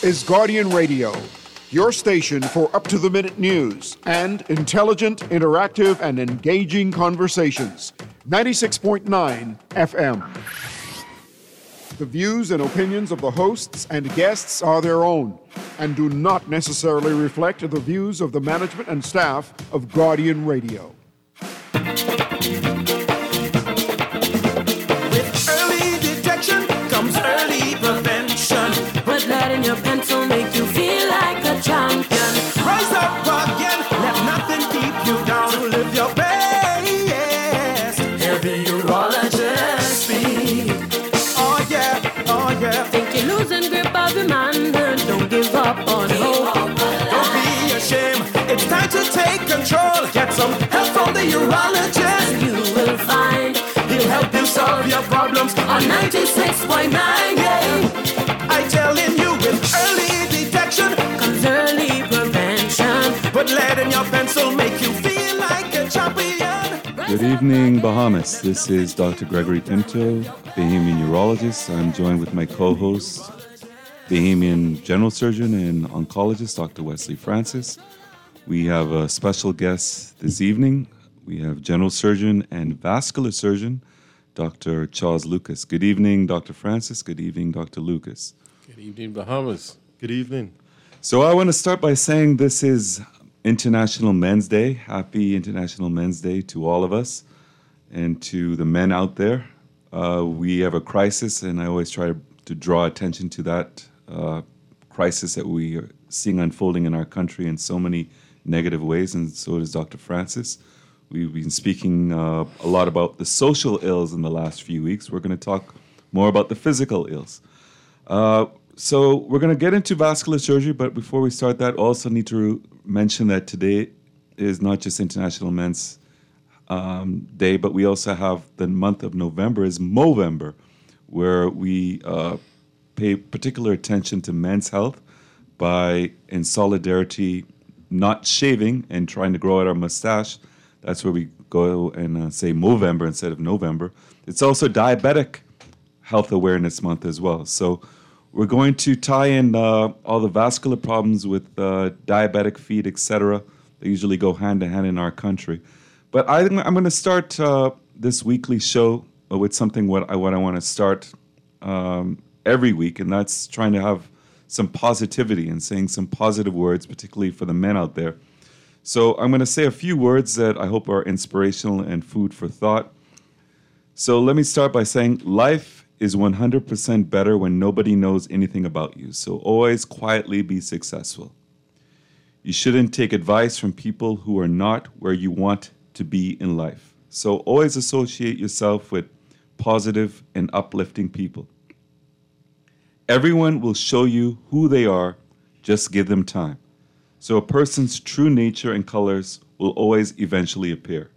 is Guardian Radio, your station for up-to-the-minute news and intelligent, interactive, and engaging conversations. 96.9 FM. The views and opinions of the hosts and guests are their own and do not necessarily reflect the views of the management and staff of Guardian Radio. With early detection comes early prevention. Put lead in your pencil, make you feel like a champion. Rise up again, let nothing keep you down. To live your best, hear the urologist speak. Oh yeah. Think you're losing grip of your manhood, don't give up on hope. Don't be ashamed, it's time to take control. Get some help from the urologist. You will find He'll help you solve your problems on 96.9, yeah. I telling you, with early detection Comes early prevention. put lead in your pencil, make you feel like a champion. Good evening, Bahamas. This is Dr. Gregory Pinto, Bahamian urologist. I'm joined with my co-host, Bahamian general surgeon and oncologist, Dr. Wesley Francis. We have a special guest this evening. We have general surgeon and vascular surgeon, Dr. Charles Lucas. Good evening, Dr. Francis. Good evening, Dr. Lucas. Good evening, Bahamas. Good evening. So I want to start by saying this is International Men's Day. Happy International Men's Day to all of us and to the men out there. We have a crisis, and I always try to draw attention to that crisis that we are seeing unfolding in our country in so many negative ways, and so does Dr. Francis. We've been speaking a lot about the social ills in the last few weeks. We're going to talk more about the physical ills. So we're going to get into vascular surgery, but before we start that, also need to mention that today is not just International Men's Day, but we also have the month of November is Movember, where we pay particular attention to men's health by, in solidarity, not shaving and trying to grow out our mustache. That's where we go and say Movember instead of November. It's also Diabetic Health Awareness Month as well. So we're going to tie in all the vascular problems with diabetic feet, etc. They usually go hand in hand in our country. But I'm going to start this weekly show with something what I want to start every week, and that's trying to have some positivity and saying some positive words, particularly for the men out there. So I'm going to say a few words that I hope are inspirational and food for thought. So let me start by saying life is 100% better when nobody knows anything about you. So always quietly be successful. You shouldn't take advice from people who are not where you want to be in life. So always associate yourself with positive and uplifting people. Everyone will show you who they are, just give them time. So a person's true nature and colors will always eventually appear.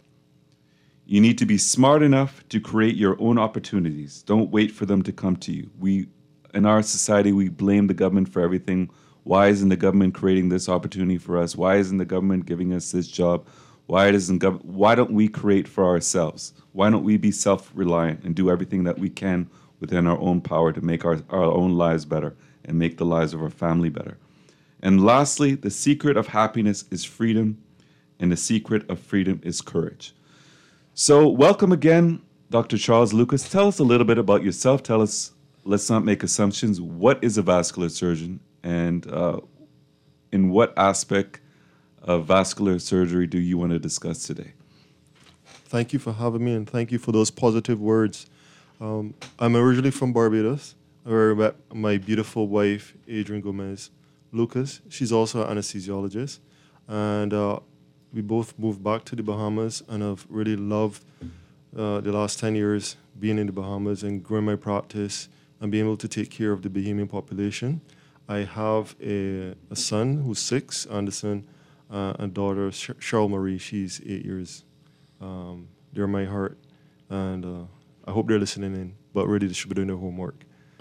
You need to be smart enough to create your own opportunities. Don't wait for them to come to you. In our society, we blame the government for everything. Why isn't the government creating this opportunity for us? Why isn't the government giving us this job? Why don't we create for ourselves? Why don't we be self-reliant and do everything that we can within our own power to make our own lives better and make the lives of our family better? And lastly, the secret of happiness is freedom, and the secret of freedom is courage. So welcome again, Dr. Charles Lucas. Tell us a little bit about yourself. Tell us, let's not make assumptions, what is a vascular surgeon, and in what aspect of vascular surgery do you want to discuss today? Thank you for having me, and thank you for those positive words. I'm originally from Barbados, where I met my beautiful wife, Adrienne Gomez Lucas. She's also an anesthesiologist, and we both moved back to the Bahamas, and I've really loved the last 10 years being in the Bahamas and growing my practice and being able to take care of the Bahamian population. I have a son who's 6, Anderson, and daughter, Cheryl Marie. She's 8 years. They're my heart, and I hope they're listening in, but really they should be doing their homework.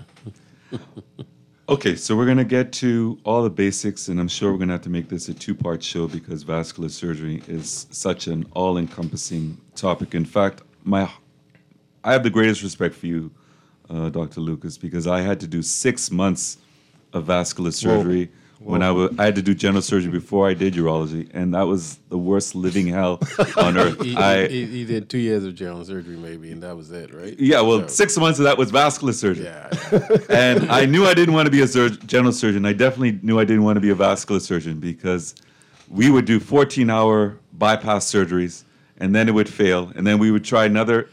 Okay, so we're going to get to all the basics, and I'm sure we're going to have to make this a two-part show because vascular surgery is such an all-encompassing topic. In fact, I have the greatest respect for you, Dr. Lucas, because I had to do 6 months of vascular surgery. When I had to do general surgery before I did urology, and that was the worst living hell on earth. He did 2 years of general surgery, maybe, and that was it, right? Yeah, well, 6 months of that was vascular surgery. Yeah. And I knew I didn't want to be a general surgeon. I definitely knew I didn't want to be a vascular surgeon because we would do 14-hour bypass surgeries, and then it would fail, and then we would try another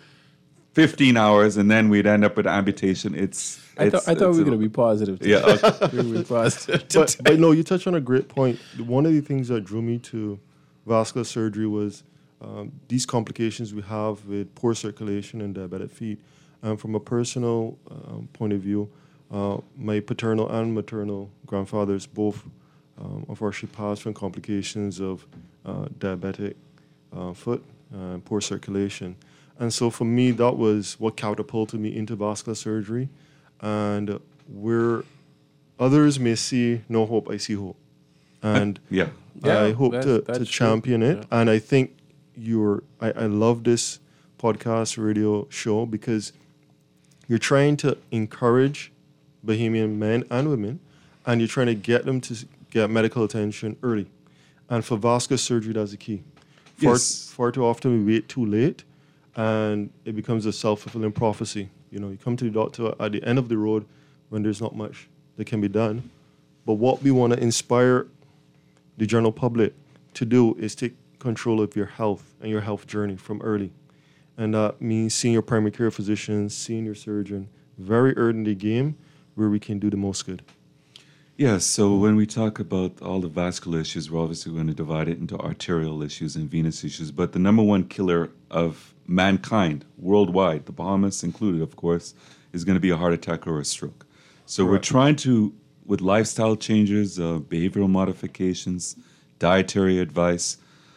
15 hours, and then we'd end up with amputation. I thought we were going to be positive. Yeah, okay. We were going to be positive. But no, you touched on a great point. One of the things that drew me to vascular surgery was these complications we have with poor circulation and diabetic feet. And from a personal point of view, my paternal and maternal grandfathers both unfortunately passed from complications of diabetic foot and poor circulation. And so for me, that was what catapulted me into vascular surgery. And where others may see no hope, I see hope. And I hope to champion it. Yeah. And I think I love this podcast radio show because you're trying to encourage Bahamian men and women, and you're trying to get them to get medical attention early. And for vascular surgery, that's the key. Far too often we wait too late, and it becomes a self-fulfilling prophecy. You know, you come to the doctor at the end of the road when there's not much that can be done. But what we want to inspire the general public to do is take control of your health and your health journey from early. And that means seeing your primary care physician, seeing your surgeon very early in the game where we can do the most good. Yeah, so when we talk about all the vascular issues, we're obviously going to divide it into arterial issues and venous issues. But the number one killer of mankind worldwide, the Bahamas included, of course, is going to be a heart attack or a stroke. So We're trying to, with lifestyle changes, behavioral modifications, dietary advice,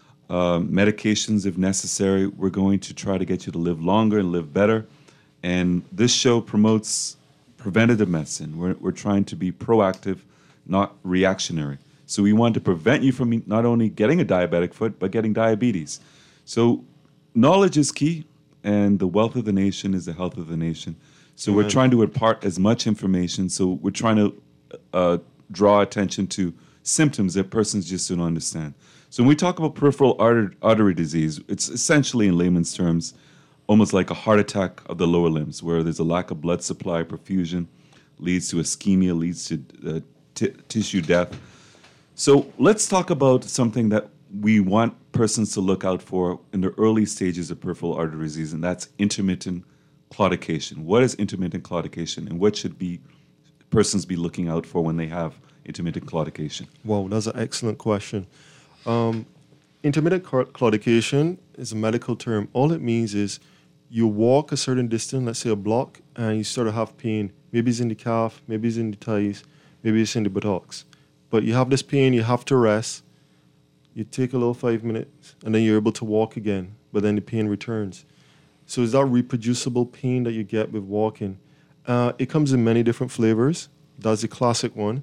medications if necessary, we're going to try to get you to live longer and live better. And this show promotes preventative medicine. We're trying to be proactive, not reactionary. So we want to prevent you from not only getting a diabetic foot, but getting diabetes. So knowledge is key, and the wealth of the nation is the health of the nation. So we're trying to impart as much information. So we're trying to draw attention to symptoms that persons just don't understand. So when we talk about peripheral artery disease, it's essentially, in layman's terms, almost like a heart attack of the lower limbs, where there's a lack of blood supply, perfusion, leads to ischemia, leads to tissue death. So let's talk about something that we want persons to look out for in the early stages of peripheral artery disease, and that's intermittent claudication. What is intermittent claudication, and what should persons be looking out for when they have intermittent claudication? Wow, that's an excellent question. Intermittent claudication is a medical term. All it means is you walk a certain distance, let's say a block, and you start to have pain. Maybe it's in the calf, maybe it's in the thighs, maybe it's in the buttocks. But you have this pain, you have to rest. You take a little 5 minutes, and then you're able to walk again, but then the pain returns. So is that reproducible pain that you get with walking? It comes in many different flavors. That's the classic one.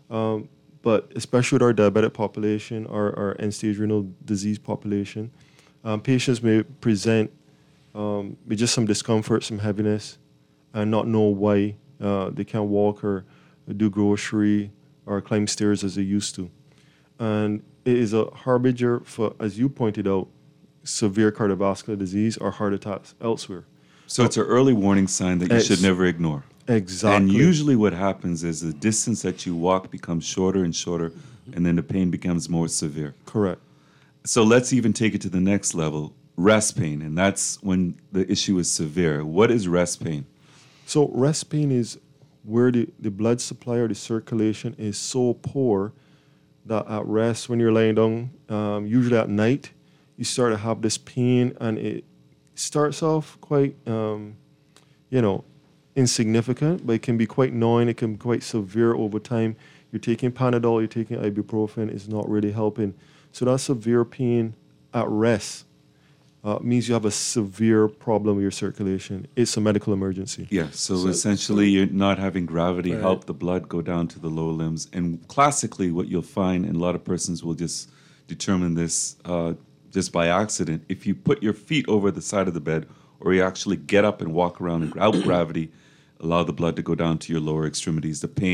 But especially with our diabetic population, our end-stage renal disease population, patients may present with just some discomfort, some heaviness, and not know why they can't walk or do grocery or climb stairs as they used to. And it is a harbinger for, as you pointed out, severe cardiovascular disease or heart attacks elsewhere. So it's an early warning sign that you should never ignore. Exactly. And usually what happens is the distance that you walk becomes shorter and shorter, and then the pain becomes more severe. Correct. So let's even take it to the next level, rest pain, and that's when the issue is severe. What is rest pain? So rest pain is where the blood supply or the circulation is so poor that at rest, when you're laying down, usually at night, you start to have this pain, and it starts off quite, insignificant, but it can be quite gnawing. It can be quite severe over time. You're taking Panadol, you're taking ibuprofen, it's not really helping. So that severe pain at rest means you have a severe problem with your circulation. It's a medical emergency. Yeah, so essentially you're not having gravity help the blood go down to the lower limbs. And classically what you'll find, and a lot of persons will just determine this just by accident, if you put your feet over the side of the bed, or you actually get up and walk around without gravity, allow the blood to go down to your lower extremities, the pain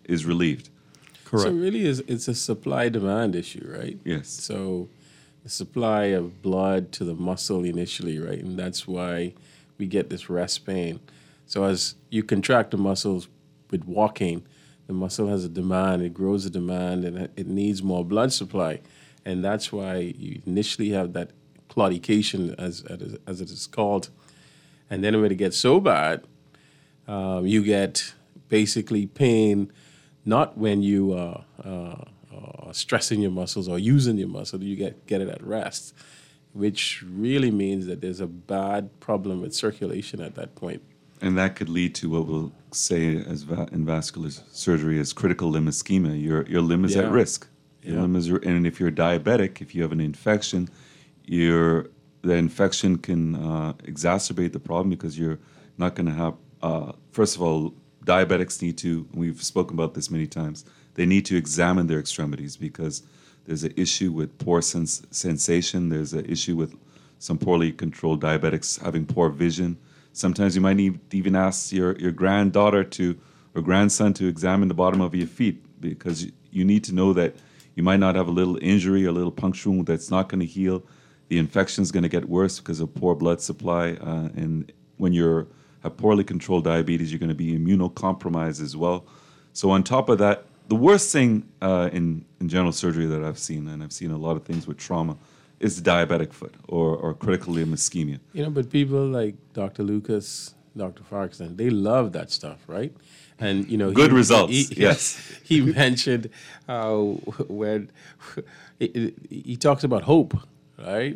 is relieved. Correct. So really, it's a supply-demand issue, right? Yes. So the supply of blood to the muscle initially, right? And that's why we get this rest pain. So as you contract the muscles with walking, the muscle has a demand, it grows a demand, and it needs more blood supply. And that's why you initially have that claudication, as it is called. And then when it gets so bad, you get basically pain, not when you are stressing your muscles or using your muscle, you get it at rest, which really means that there's a bad problem with circulation at that point. And that could lead to what we'll say as in vascular surgery as critical limb ischemia. Your limb is at risk. Your limb is, and if you're diabetic, if you have an infection, the infection can exacerbate the problem because you're not going to have. First of all, diabetics need to. We've spoken about this many times. They need to examine their extremities because there's an issue with poor sensation. There's an issue with some poorly controlled diabetics having poor vision. Sometimes you might need to even ask your granddaughter or grandson to examine the bottom of your feet because you need to know that you might not have a little injury or a little puncture wound that's not going to heal. The infection is going to get worse because of poor blood supply. And when you have poorly controlled diabetes, you're going to be immunocompromised as well. So on top of that, the worst thing in general surgery that I've seen, and I've seen a lot of things with trauma, is the diabetic foot or critical limb ischemia. But people like Dr. Lucas, Dr. Farquharson, they love that stuff, right? And good results. Yes, he mentioned how when he talks about hope, right?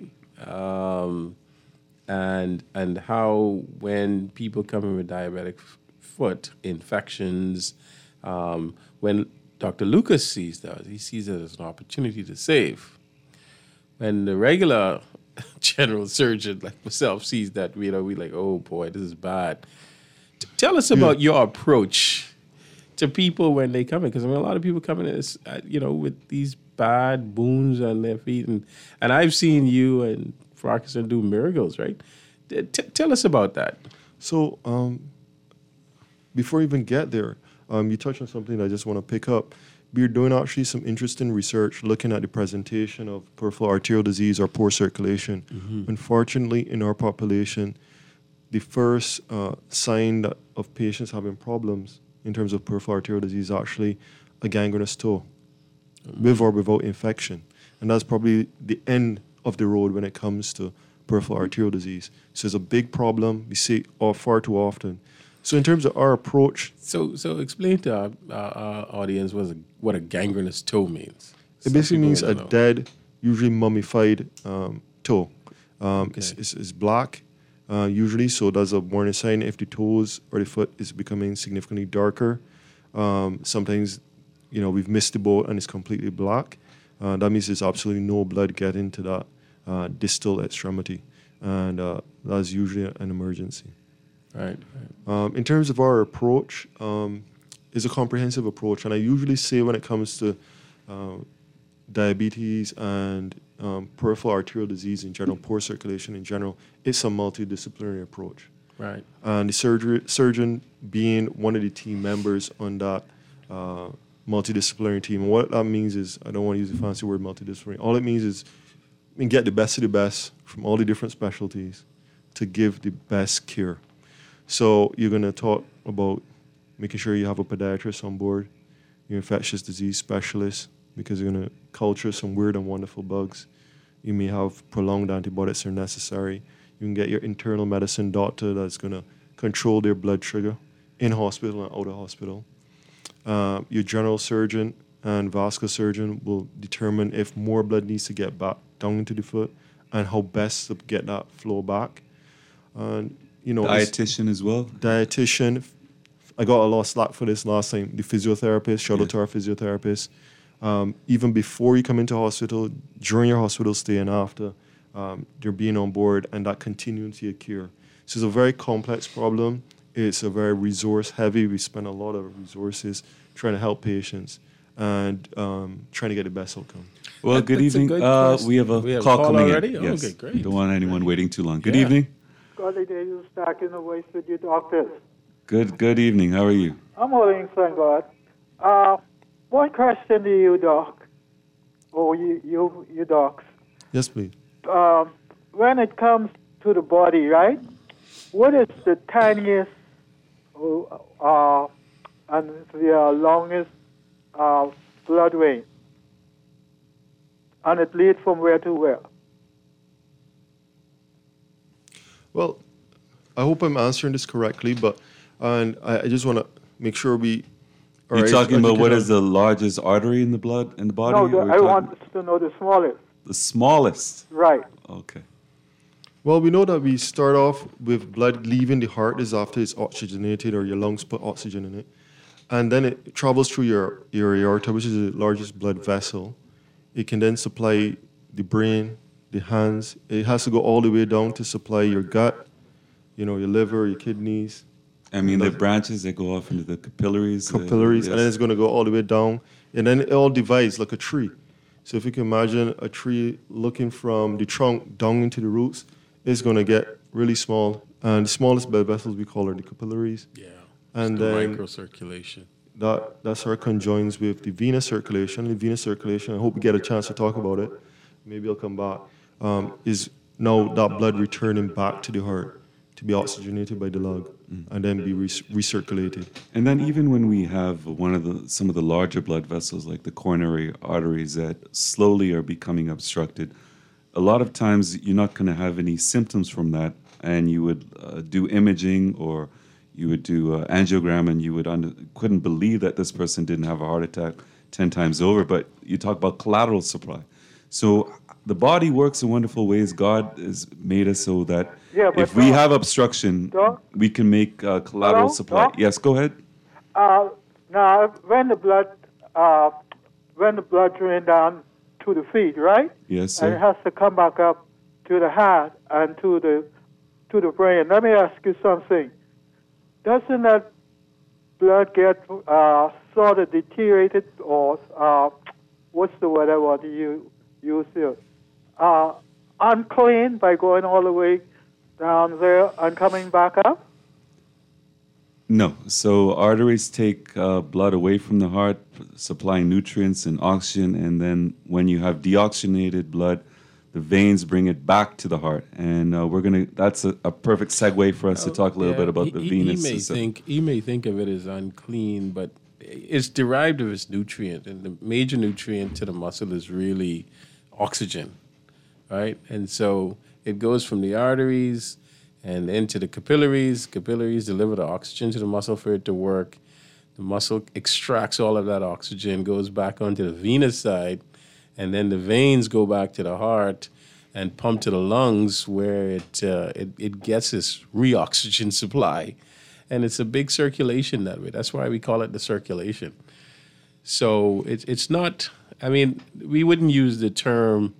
And how when people come in with diabetic foot infections, when Dr. Lucas sees that, he sees it as an opportunity to save. When the regular general surgeon like myself sees that, we like, oh boy, this is bad. Tell us about your approach to people when they come in, because a lot of people come in, with these bad wounds on their feet, and I've seen you and Farquharson do miracles, right? Tell us about that. So before we even get there, you touched on something I just want to pick up. We're doing actually some interesting research looking at the presentation of peripheral arterial disease or poor circulation. Mm-hmm. Unfortunately, in our population, the first sign of patients having problems in terms of peripheral arterial disease is actually a gangrenous toe, with or without infection. And that's probably the end of the road when it comes to peripheral arterial disease. So it's a big problem. We see it far too often. So in terms of our approach... So explain to our audience what a gangrenous toe means. It basically means a dead, usually mummified toe. Okay. It's black, usually, so that's a warning sign if the toes or the foot is becoming significantly darker. Sometimes, we've missed the boat and it's completely black. That means there's absolutely no blood getting to that distal extremity. And that's usually an emergency. Right. In terms of our approach, it's a comprehensive approach. And I usually say when it comes to diabetes and peripheral arterial disease in general, poor circulation in general, it's a multidisciplinary approach. Right. And the surgeon being one of the team members on that multidisciplinary team. And what that means is, I don't want to use the fancy word multidisciplinary. All it means is we get the best of the best from all the different specialties to give the best care. So you're going to talk about making sure you have a podiatrist on board, your infectious disease specialist, because you're going to culture some weird and wonderful bugs. You may have prolonged antibiotics are necessary. You can get your internal medicine doctor that's going to control their blood sugar in hospital and out of hospital. Your general surgeon and vascular surgeon will determine if more blood needs to get back down into the foot and how best to get that flow back. And dietitian as well. Dietitian. I got a lot of slack for this last time. The physiotherapist, shout out to our physiotherapist. Even before you come into hospital, during your hospital stay and after, they're being on board and that continuity of care. So it's a very complex problem. It's a very resource heavy. We spend a lot of resources trying to help patients and trying to get the best outcome. Well, good evening. We have a call coming already? in. Yes. Okay, great. Don't want anyone waiting too long. Good evening. Godly days is back in the voice with you, doctors. Good evening. How are you? I'm holding, thank God. One question to you, Doc, or you docs. Yes, please. When it comes to the body, right? What is the tiniest and the longest blood vein? And it leads from where to where? Well, I hope I'm answering this correctly, but and I just want to make sure we. You're talking about what is the largest artery in the blood in the body? No, I want to know the smallest. The smallest. Right. Okay. Well, we know that we start off with blood leaving the heart is after it's oxygenated or your lungs put oxygen in it. And then it travels through your aorta, which is the largest blood vessel. It can then supply the brain, the hands. It has to go all the way down to supply your gut, your liver, your kidneys. I mean, the branches that go off into the capillaries. And then it's going to go all the way down. And then it all divides like a tree. So if you can imagine a tree looking from the trunk down into the roots, it's going to get really small. And the smallest blood vessels we call are the capillaries. Yeah. And the then microcirculation. that sort of conjoins with the venous circulation. The venous circulation, I hope we get a chance to talk about it. Maybe I'll come back. Is now that blood returning back to the heart to be oxygenated by the lung and then be recirculated. And then even when we have some of the larger blood vessels like the coronary arteries that slowly are becoming obstructed, a lot of times you're not going to have any symptoms from that, and you would do imaging or you would do angiogram, and you couldn't believe that this person didn't have a heart attack 10 times over. But you talk about collateral supply. So the body works in wonderful ways. God has made us so that if we have obstruction, we can make collateral supply. Yes, go ahead. Now, when the blood drains down to the feet, right? Yes, sir. And it has to come back up to the heart and to the brain. Let me ask you something. Doesn't that blood get sort of deteriorated, or what's the word I want to use here? Unclean by going all the way down there and coming back up? No. So arteries take blood away from the heart, supplying nutrients and oxygen, and then when you have deoxygenated blood, the veins bring it back to the heart. And that's a perfect segue for us to talk a little bit about the venous system. He may think of it as unclean, but it's derived of its nutrient, and the major nutrient to the muscle is really oxygen, right? And so it goes from the arteries and into the capillaries. Capillaries deliver the oxygen to the muscle for it to work. The muscle extracts all of that oxygen, goes back onto the venous side, and then the veins go back to the heart and pump to the lungs, where it gets this reoxygen supply. And it's a big circulation that way. That's why we call it the circulation. So it's not, I mean, we wouldn't use the term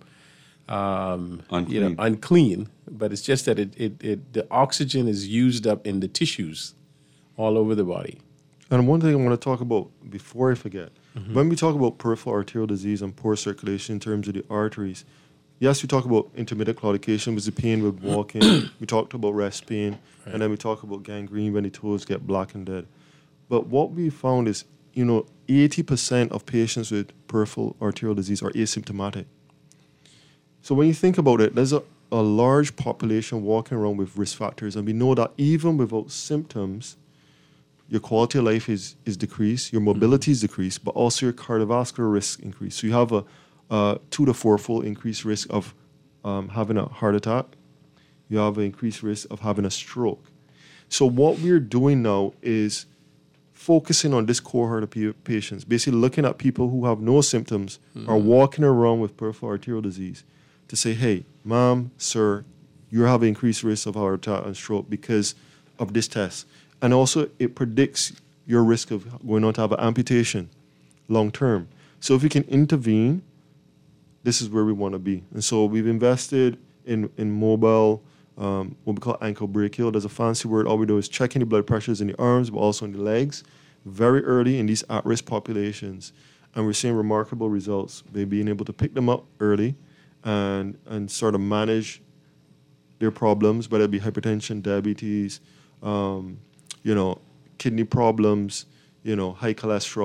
unclean, but it's just that the oxygen is used up in the tissues all over the body. And one thing I want to talk about before I forget, when we talk about peripheral arterial disease and poor circulation in terms of the arteries, yes, we talk about intermittent claudication, which is the pain with walking. We talked about rest pain, and then we talk about gangrene when the toes get black and dead. But what we found is, 80% of patients with peripheral arterial disease are asymptomatic. So when you think about it, there's a large population walking around with risk factors, and we know that even without symptoms, your quality of life is decreased, your mobility is decreased, but also your cardiovascular risk increased. So you have a 2 to 4-fold increased risk of having a heart attack. You have an increased risk of having a stroke. So what we're doing now is focusing on this cohort of patients, basically looking at people who have no symptoms, are walking around with peripheral arterial disease, to say, hey, mom, sir, you have an increased risk of heart attack and stroke because of this test. And also, it predicts your risk of going on to have an amputation long term. So if we can intervene, this is where we want to be. And so we've invested in mobile, what we call ankle brachial. There's a fancy word. All we do is checking the blood pressures in the arms, but also in the legs, very early in these at-risk populations. And we're seeing remarkable results by being able to pick them up early and sort of manage their problems, whether it be hypertension, diabetes, kidney problems, high cholesterol,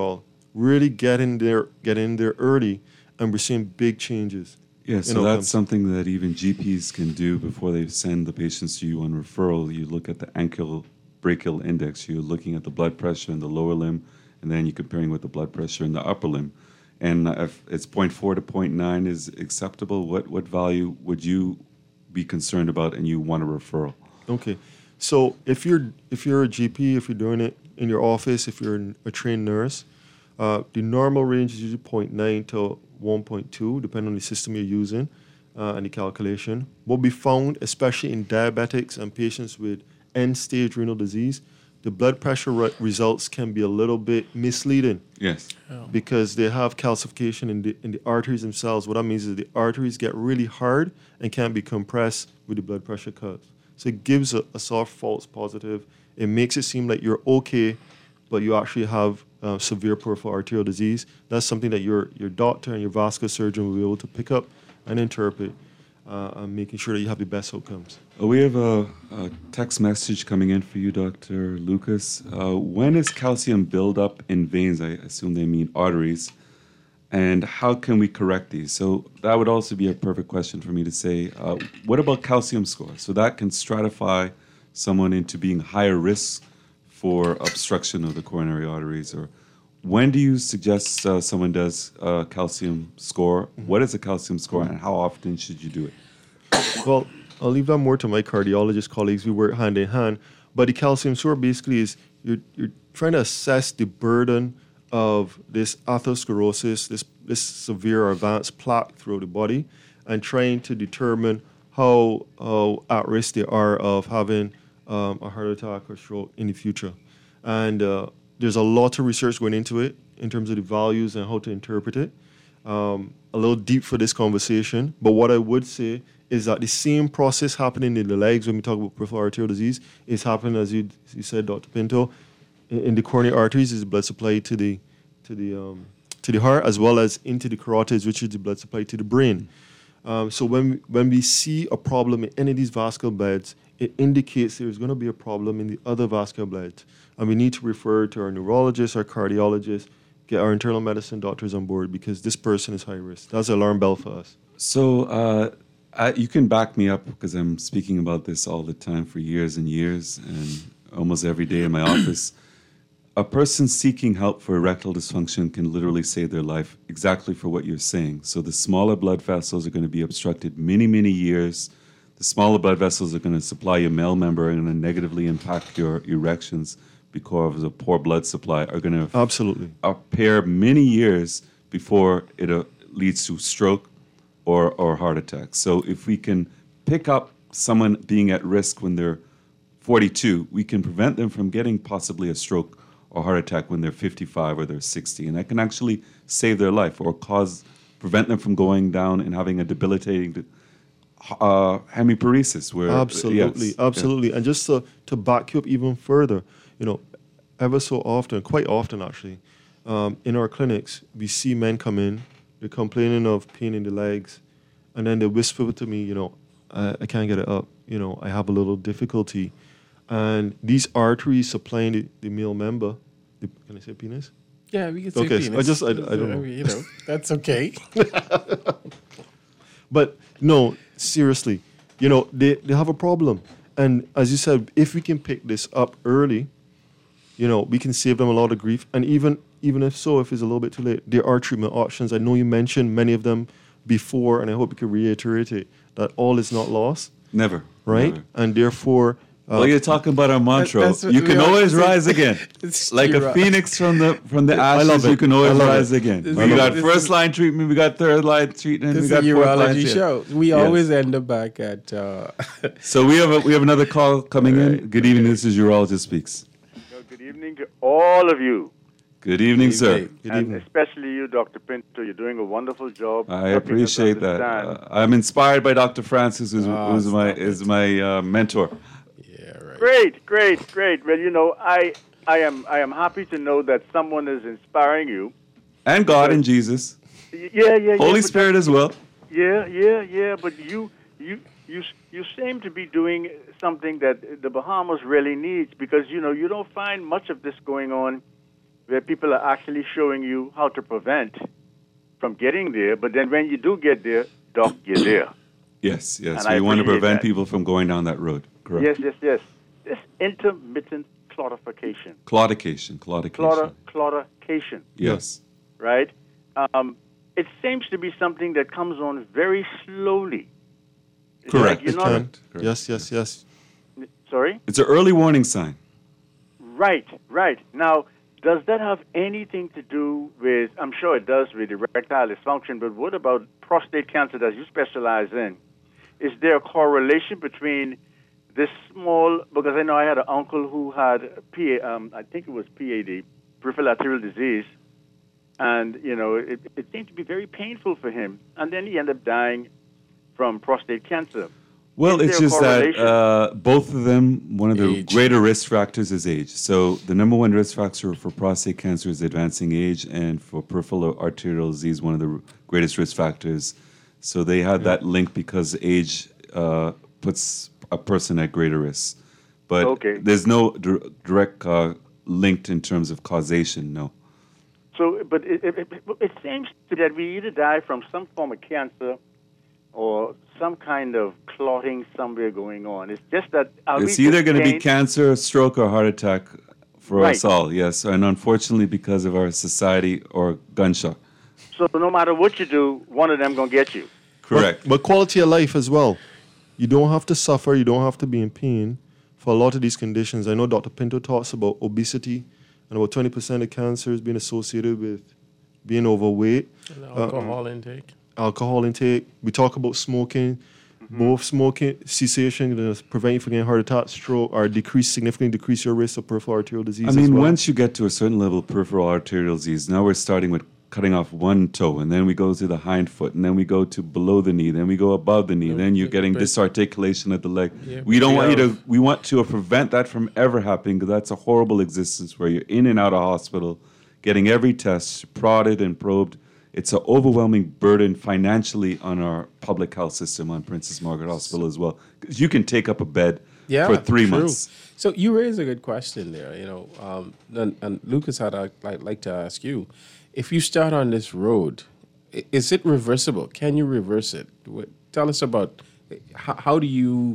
really get in there early, and we're seeing big changes. Yeah, so that's something that even GPs can do before they send the patients to you on referral. You look at the ankle brachial index, you're looking at the blood pressure in the lower limb, and then you're comparing with the blood pressure in the upper limb. And if it's 0.4 to 0.9 is acceptable, what value would you be concerned about and you want a referral? Okay. So if you're a GP, if you're doing it in your office, if you're a trained nurse, the normal range is usually 0.9 to 1.2, depending on the system you're using and the calculation. What we found, especially in diabetics and patients with end-stage renal disease, the blood pressure results can be a little bit misleading. Yes. Because they have calcification in the arteries themselves. What that means is the arteries get really hard and can be compressed with the blood pressure cuts. So it gives a sort of false positive. It makes it seem like you're okay, but you actually have severe peripheral arterial disease. That's something that your doctor and your vascular surgeon will be able to pick up and interpret, making sure that you have the best outcomes. We have a text message coming in for you, Dr. Lucas. When is calcium buildup in veins? I assume they mean arteries. And how can we correct these? So that would also be a perfect question for me to say, what about calcium score? So that can stratify someone into being higher risk for obstruction of the coronary arteries. Or when do you suggest someone does a calcium score? What is a calcium score and how often should you do it? Well, I'll leave that more to my cardiologist colleagues. We work hand in hand. But the calcium score basically is you're trying to assess the burden of this atherosclerosis, this severe or advanced plaque throughout the body, and trying to determine how at risk they are of having a heart attack or stroke in the future. And there's a lot of research going into it in terms of the values and how to interpret it. A little deep for this conversation, but what I would say is that the same process happening in the legs when we talk about peripheral arterial disease is happening, as you said, Dr. Pinto, in the coronary arteries is the blood supply to the heart, as well as into the carotids, which is the blood supply to the brain. So when we see a problem in any of these vascular beds, it indicates there's going to be a problem in the other vascular beds, and we need to refer to our neurologist, our cardiologist, get our internal medicine doctors on board because this person is high risk. That's an alarm bell for us. So you can back me up because I'm speaking about this all the time for years and years and almost every day in my office. A person seeking help for erectile dysfunction can literally save their life exactly for what you're saying. So the smaller blood vessels are going to be obstructed many, many years. The smaller blood vessels are going to supply your male member and going to negatively impact your erections because of the poor blood supply are going to absolutely appear many years before it leads to stroke or heart attack. So if we can pick up someone being at risk when they're 42, we can prevent them from getting possibly a stroke or heart attack when they're 55 or they're 60. And that can actually save their life or prevent them from going down and having a debilitating hemiparesis. Where, absolutely. Yeah. And just to back you up even further, ever so often, quite often actually, in our clinics, we see men come in, they're complaining of pain in the legs, and then they whisper to me, I can't get it up, I have a little difficulty. And these arteries supplying the male member, can I say penis? Yeah, we can say penis. I don't know. That's okay. But no, seriously, they have a problem. And as you said, if we can pick this up early, we can save them a lot of grief. And even if it's a little bit too late, there are treatment options. I know you mentioned many of them before, and I hope you can reiterate it, that all is not lost. Never. Right? Never. And therefore... well, you're talking about our mantra. You can always rise again. Like a phoenix from the ashes, you can always rise again. We got first line treatment, we got third line treatment, we got fourth line treatment. Show. We always end up back at... So we have another call coming in. Good evening, this is Urologist Speaks. Good evening to all of you. Good evening, sir. Good evening. Especially you, Dr. Pinto. You're doing a wonderful job. I appreciate that. I'm inspired by Dr. Francis, who's my mentor. Great. Well, I am happy to know that someone is inspiring you. And God and Jesus. Yeah. Holy Spirit as well. Yeah. But you seem to be doing something that the Bahamas really needs because you don't find much of this going on where people are actually showing you how to prevent from getting there. But then when you do get there, doc, you're there. Yes, yes. And We want to appreciate prevent that. people from going down that road. Correct. Yes. This intermittent claudification. Claudication. Claudication, Yes. right? It seems to be something that comes on very slowly. It's Correct. like you're It not- can. Correct. Yes. Sorry? It's an early warning sign. Right. Now, does that have anything to do with, I'm sure it does with erectile dysfunction, but what about prostate cancer that you specialize in? Is there a correlation between this small, because I know I had an uncle who had I think it was PAD, peripheral arterial disease, and, it seemed to be very painful for him, and then he ended up dying from prostate cancer. Well, Is it's there a just that correlation? both of them, one of the Age. greater risk factors is age. So the number one risk factor for prostate cancer is advancing age, and for peripheral arterial disease, one of the greatest risk factors. So they had that link because age puts a person at greater risk. But Okay. there's no direct linked in terms of causation, no. So, but it seems to that we either die from some form of cancer or some kind of clotting somewhere going on. It's just that It's either going to be cancer, stroke, or heart attack for Right. us all, yes. And unfortunately, because of our society, or gunshot. So no matter what you do, one of them gonna get you. Correct. But quality of life as well. You don't have to suffer. You don't have to be in pain for a lot of these conditions. I know Dr. Pinto talks about obesity, and about 20% of cancers being associated with being overweight. And alcohol intake. Alcohol intake. We talk about smoking. Both smoking cessation can prevent you from getting heart attack, stroke, or significantly decrease your risk of peripheral arterial disease. I as mean, well. once you get to a certain level of peripheral arterial disease, now we're starting with cutting off one toe, and then we go to the hind foot, and then we go to below the knee, then we go above the knee, then you're getting but- disarticulation of the leg. Yeah, we don't we want you have- to. We want to prevent that from ever happening, because that's a horrible existence where you're in and out of hospital, getting every test prodded and probed. It's an overwhelming burden financially on our public health system, on Princess Margaret Hospital as well. 'Cause you can take up a bed for 3 true. months. So you raise a good question there, and Lucas, I'd like to ask you, if you start on this road, is it reversible? Can you reverse it? Tell us about how do you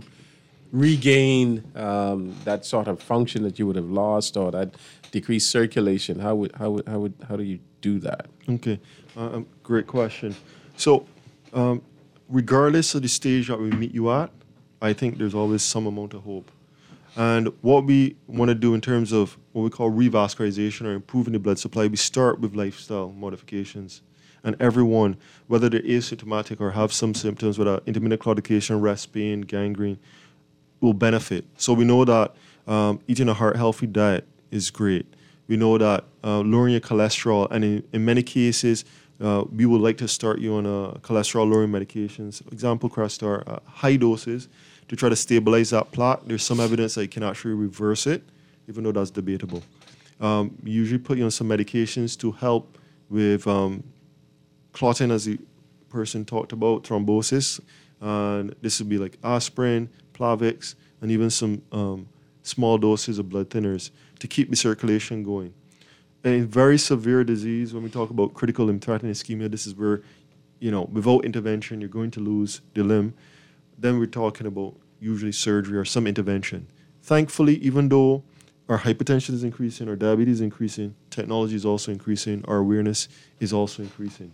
regain that sort of function that you would have lost, or that decreased circulation? How do you do that? Okay, great question. So, regardless of the stage that we meet you at, I think there's always some amount of hope. And what we want to do in terms of what we call revascularization or improving the blood supply, we start with lifestyle modifications. And everyone, whether they're asymptomatic or have some symptoms, whether intermittent claudication, rest pain, gangrene, will benefit. So we know that eating a heart-healthy diet is great. We know that lowering your cholesterol, and in many cases, we would like to start you on cholesterol-lowering medications. Example, Crestor, high doses to try to stabilize that plaque. There's some evidence that you can actually reverse it, even though that's debatable. We usually put you on some medications to help with clotting, as the person talked about, thrombosis. And this would be like aspirin, Plavix, and even some small doses of blood thinners to keep the circulation going. And in very severe disease, when we talk about critical limb-threatening ischemia, this is where, without intervention, you're going to lose the limb. Then we're talking about usually surgery or some intervention. Thankfully, even though our hypertension is increasing, our diabetes is increasing, technology is also increasing, our awareness is also increasing.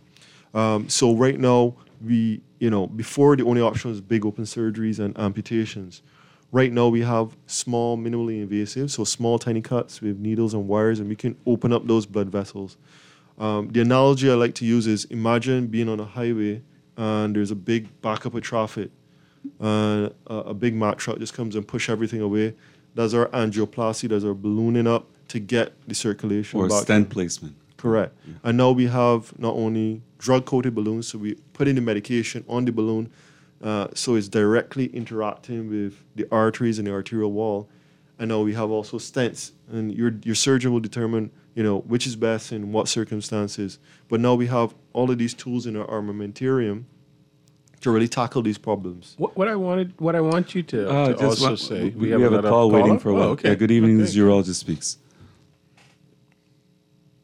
So right now, before the only option was big open surgeries and amputations. Right now we have small, minimally invasive, so small, tiny cuts with needles and wires, and we can open up those blood vessels. The analogy I like to use is, imagine being on a highway and there's a big backup of traffic, and a big Mack truck just comes and push everything away. That's our angioplasty, that's our ballooning up to get the circulation Or back. stent placement. Correct. Yeah. And now we have not only drug-coated balloons, so we put in the medication on the balloon, so it's directly interacting with the arteries and the arterial wall. And now we have also stents, and your surgeon will determine, which is best in what circumstances. But now we have all of these tools in our armamentarium to really tackle these problems. What I want you to also say. We have a call waiting for one. Okay. Yeah, good evening. Okay. This is Urologist Speaks.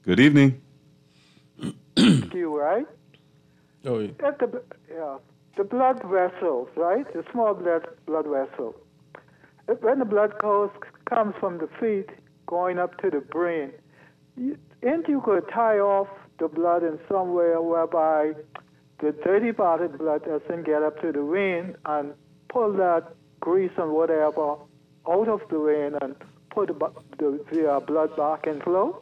Good evening. You, right? Oh, yeah. At the blood vessels, right? The small blood vessel. When the blood comes from the feet going up to the brain, ain't you could tie off the blood in some way whereby the dirty part of the blood doesn't get up to the vein and pull that grease and whatever out of the vein and put the blood back in flow?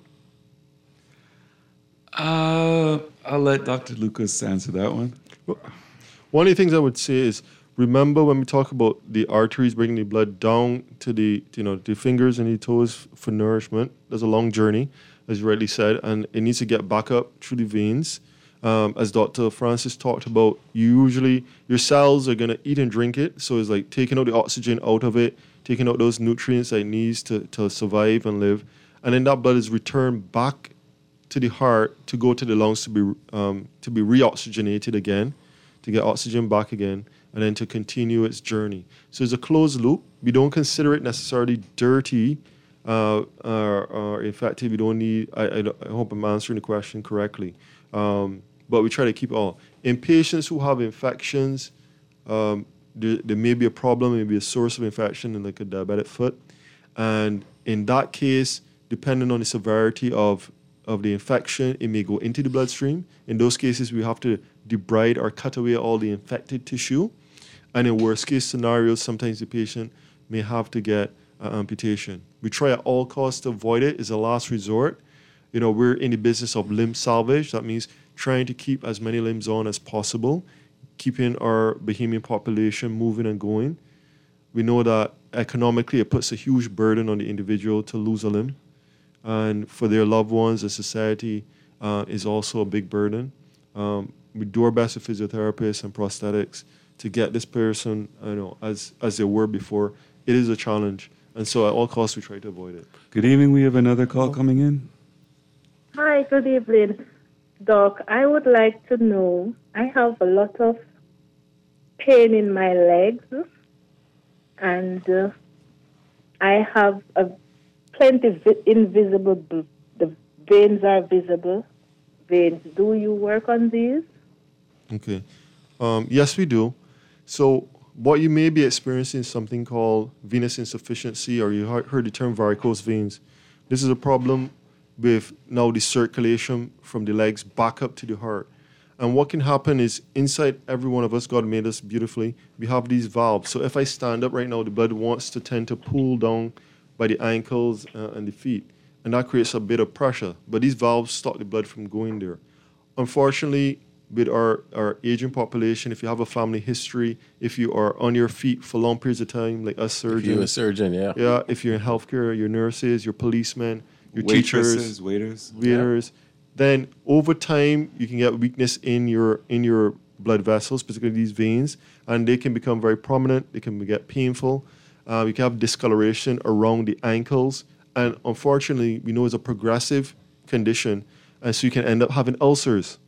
I'll let Dr. Lucas answer that one. One of the things I would say is, remember when we talk about the arteries bringing the blood down to the fingers and the toes for nourishment. There's a long journey, as you rightly said, and it needs to get back up through the veins. As Dr. Francis talked about, usually your cells are going to eat and drink it. So it's like taking out the oxygen out of it, taking out those nutrients that it needs to survive and live. And then that blood is returned back to the heart to go to the lungs to be reoxygenated again, to get oxygen back again, and then to continue its journey. So it's a closed loop. We don't consider it necessarily dirty or infected. We don't need, I hope I'm answering the question correctly. But we try to keep it all. In patients who have infections, there may be a problem, maybe a source of infection in like a diabetic foot. And in that case, depending on the severity of the infection, it may go into the bloodstream. In those cases, we have to debride or cut away all the infected tissue. And in worst case scenarios, sometimes the patient may have to get an amputation. We try at all costs to avoid it. It's a last resort. We're in the business of limb salvage. That means trying to keep as many limbs on as possible, keeping our Bahamian population moving and going. We know that economically it puts a huge burden on the individual to lose a limb. And for their loved ones, the society is also a big burden. We do our best with physiotherapists and prosthetics to get this person, as they were before. It is a challenge. And so at all costs, we try to avoid it. Good evening. We have another call coming in. Hi, good evening, Doc. I would like to know, I have a lot of pain in my legs, and I have plenty invisible, the veins are visible. Veins. Do you work on these? Okay. Yes, we do. So what you may be experiencing is something called venous insufficiency, or you heard the term varicose veins. This is a problem with now the circulation from the legs back up to the heart. And what can happen is inside every one of us, God made us beautifully, we have these valves. So if I stand up right now, the blood wants to tend to pool down by the ankles and the feet. And that creates a bit of pressure. But these valves stop the blood from going there. Unfortunately, with our aging population, if you have a family history, if you are on your feet for long periods of time, like us surgeons. If you're a surgeon, yeah. Yeah, if you're in healthcare, your nurses, your policemen, your Waitresses, teachers, waiters, then over time you can get weakness in your blood vessels, particularly these veins, and they can become very prominent. They can get painful. You can have discoloration around the ankles, and unfortunately, we know it's a progressive condition, and so you can end up having ulcers.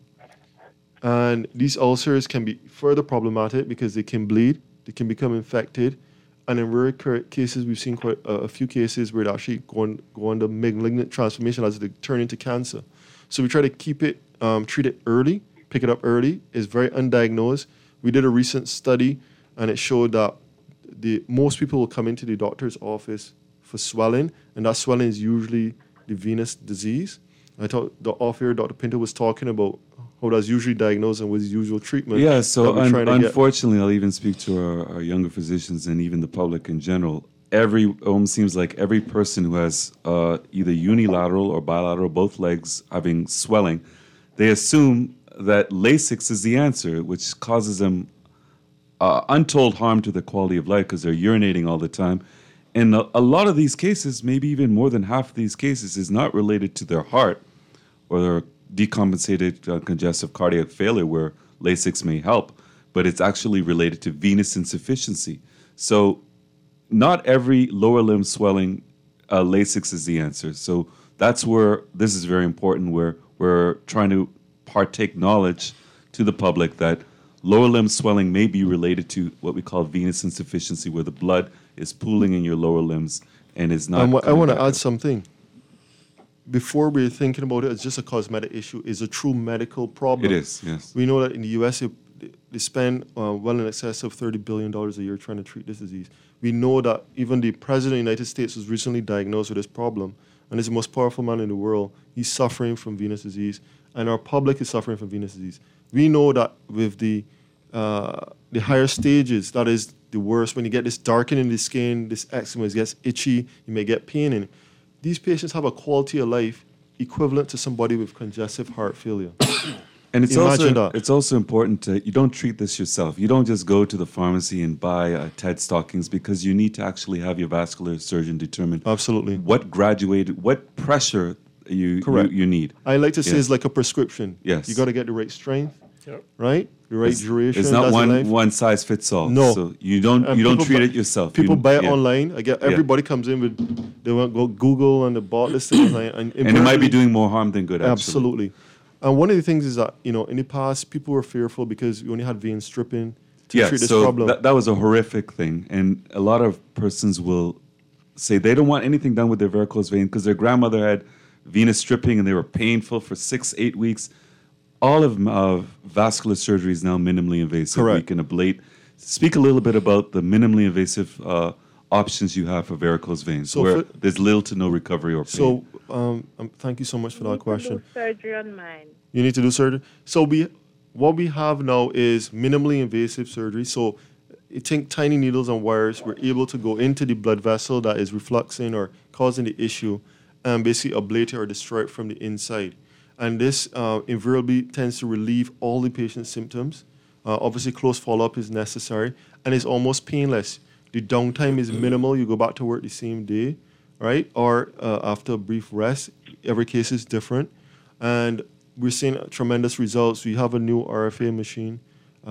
And these ulcers can be further problematic because they can bleed, they can become infected, and in rare cases, we've seen quite a few cases where it actually go under malignant transformation as they turn into cancer. So we try to keep it, treat it early, pick it up early. It's very undiagnosed. We did a recent study, and it showed that most people will come into the doctor's office for swelling, and that swelling is usually the venous disease. I thought off-air Dr. Pinto was talking about how that's usually diagnosed and with usual treatment. Yeah, so unfortunately, I'll even speak to our younger physicians and even the public in general. Almost seems like every person who has either unilateral or bilateral, both legs having swelling, they assume that Lasix is the answer, which causes them untold harm to their quality of life because they're urinating all the time. And a lot of these cases, maybe even more than half of these cases, is not related to their heart or their decompensated congestive cardiac failure where Lasix may help, but it's actually related to venous insufficiency. So not every lower limb swelling, Lasix is the answer. So that's where this is very important, where we're trying to partake knowledge to the public that lower limb swelling may be related to what we call venous insufficiency, where the blood is pooling in your lower limbs and is not. I want to add something. before we're thinking about it as just a cosmetic issue, is a true medical problem. It is, yes. We know that in the U.S., they spend well in excess of $30 billion a year trying to treat this disease. We know that even the President of the United States was recently diagnosed with this problem, and is the most powerful man in the world. He's suffering from venous disease, and our public is suffering from venous disease. We know that with the higher stages, that is the worst. When you get this darkening in the skin, this eczema, it gets itchy, you may get pain in it. These patients have a quality of life equivalent to somebody with congestive heart failure. And it's Imagine also that. it's also important to you don't treat this yourself. You don't just go to the pharmacy and buy TED stockings, because you need to actually have your vascular surgeon determine Absolutely. what pressure you Correct. you need. I like to say Yes. it's like a prescription. Yes. You got to get the right strength, Yep. right? The right duration. It's not that's the life. one size fits all. No. So you don't And treat people it yourself. People You- buy it yeah. online. I get everybody comes in with they want to go Google and they bought this thing online, And it might be invariably- doing more harm than good. Actually. Absolutely. And one of the things is that, in the past, people were fearful because we only had vein stripping to Yeah, treat this so problem. that was a horrific thing. And a lot of persons will say they don't want anything done with their varicose vein because their grandmother had venous stripping and they were painful for 6-8 weeks. All of vascular surgery is now minimally invasive. Correct. We can ablate. Speak a little bit about the minimally invasive options you have for varicose veins, So where for- there's little to no recovery or pain. So, thank you so much for that question. Do surgery on mine. You need to do surgery. So what we have now is minimally invasive surgery. So you take tiny needles and wires. We're able to go into the blood vessel that is refluxing or causing the issue, and basically ablate it or destroy it from the inside. And this invariably tends to relieve all the patient's symptoms. Obviously, close follow-up is necessary, and it's almost painless. The downtime is minimal. You go back to work the same day, right? Or after a brief rest. Every case is different. And we're seeing tremendous results. We have a new RFA machine.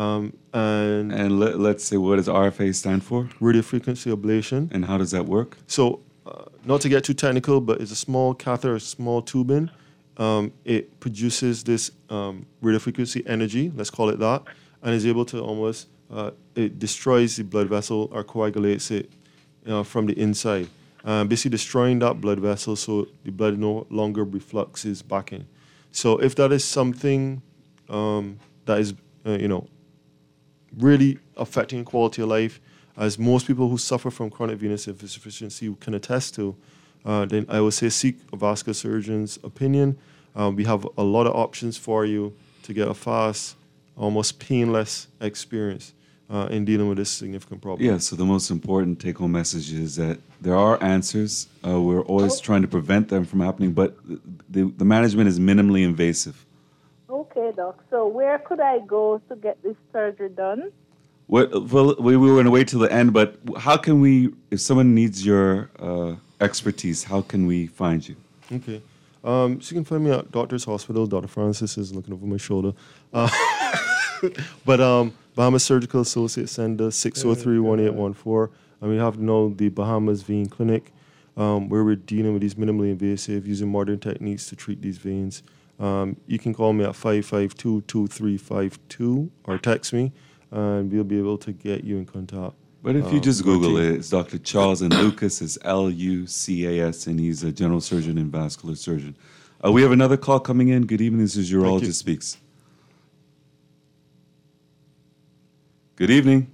And let's say, what does RFA stand for? Radiofrequency ablation. And how does that work? So, not to get too technical, but it's a small catheter, a small tubing. It produces this radiofrequency energy, let's call it that, and is able to almost, it destroys the blood vessel or coagulates it from the inside. Basically destroying that blood vessel so the blood no longer refluxes back in. So if that is something that is, really affecting quality of life, as most people who suffer from chronic venous insufficiency can attest to, then I would say seek a vascular surgeon's opinion. We have a lot of options for you to get a fast, almost painless experience in dealing with this significant problem. Yeah, so the most important take-home message is that there are answers. We're always trying to prevent them from happening, but the management is minimally invasive. Okay, Doc. So where could I go to get this surgery done? Well, we were going to wait till the end, but how can we, if someone needs your expertise, how can we find you? Okay. So you can find me at Doctor's Hospital. Dr. Francis is looking over my shoulder. But Bahamas Surgical Associates Center, 603-1814. And we have now the Bahamas Vein Clinic, where we're dealing with these minimally invasive, using modern techniques to treat these veins. You can call me at 552-2352 or text me, and we'll be able to get you in contact. But if you just with our Google team. it, it's Dr. Charles and Lucas, it's Lucas, and he's a general surgeon and vascular surgeon. We have another call coming in. Good evening, this is Urologist Speaks. Good evening.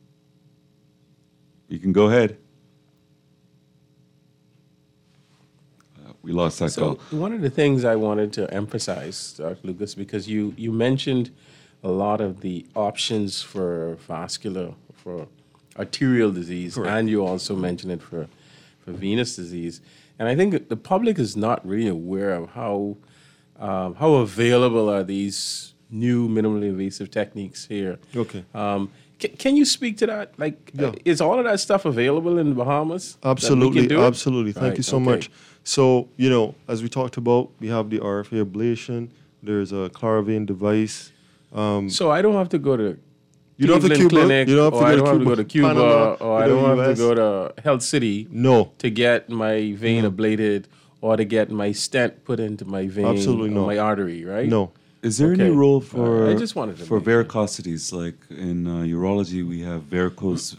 You can go ahead. We lost that So call. one of the things I wanted to emphasize, Dr. Lucas, because you mentioned a lot of the options for vascular, for arterial disease, and you also mentioned it for venous disease. And I think the public is not really aware of how available are these new minimally invasive techniques here. Okay. Can you speak to that? Like, is all of that stuff available in the Bahamas? that we Absolutely, can do it? absolutely. Thank you so much. So, as we talked about, we have the RFA ablation. There's a Claravane device. So I don't have to go to You don't have to Cleveland Cuba. Clinic, You don't have or I to don't go have to to go to Cuba, Panama, or I you know, don't have US. to go to Health City No. to get my vein ablated or to get my stent put into my vein Absolutely or no. my artery, right? No. Is there any Okay. role for I just wanted to for make- varicosities? Like in urology, we have varicose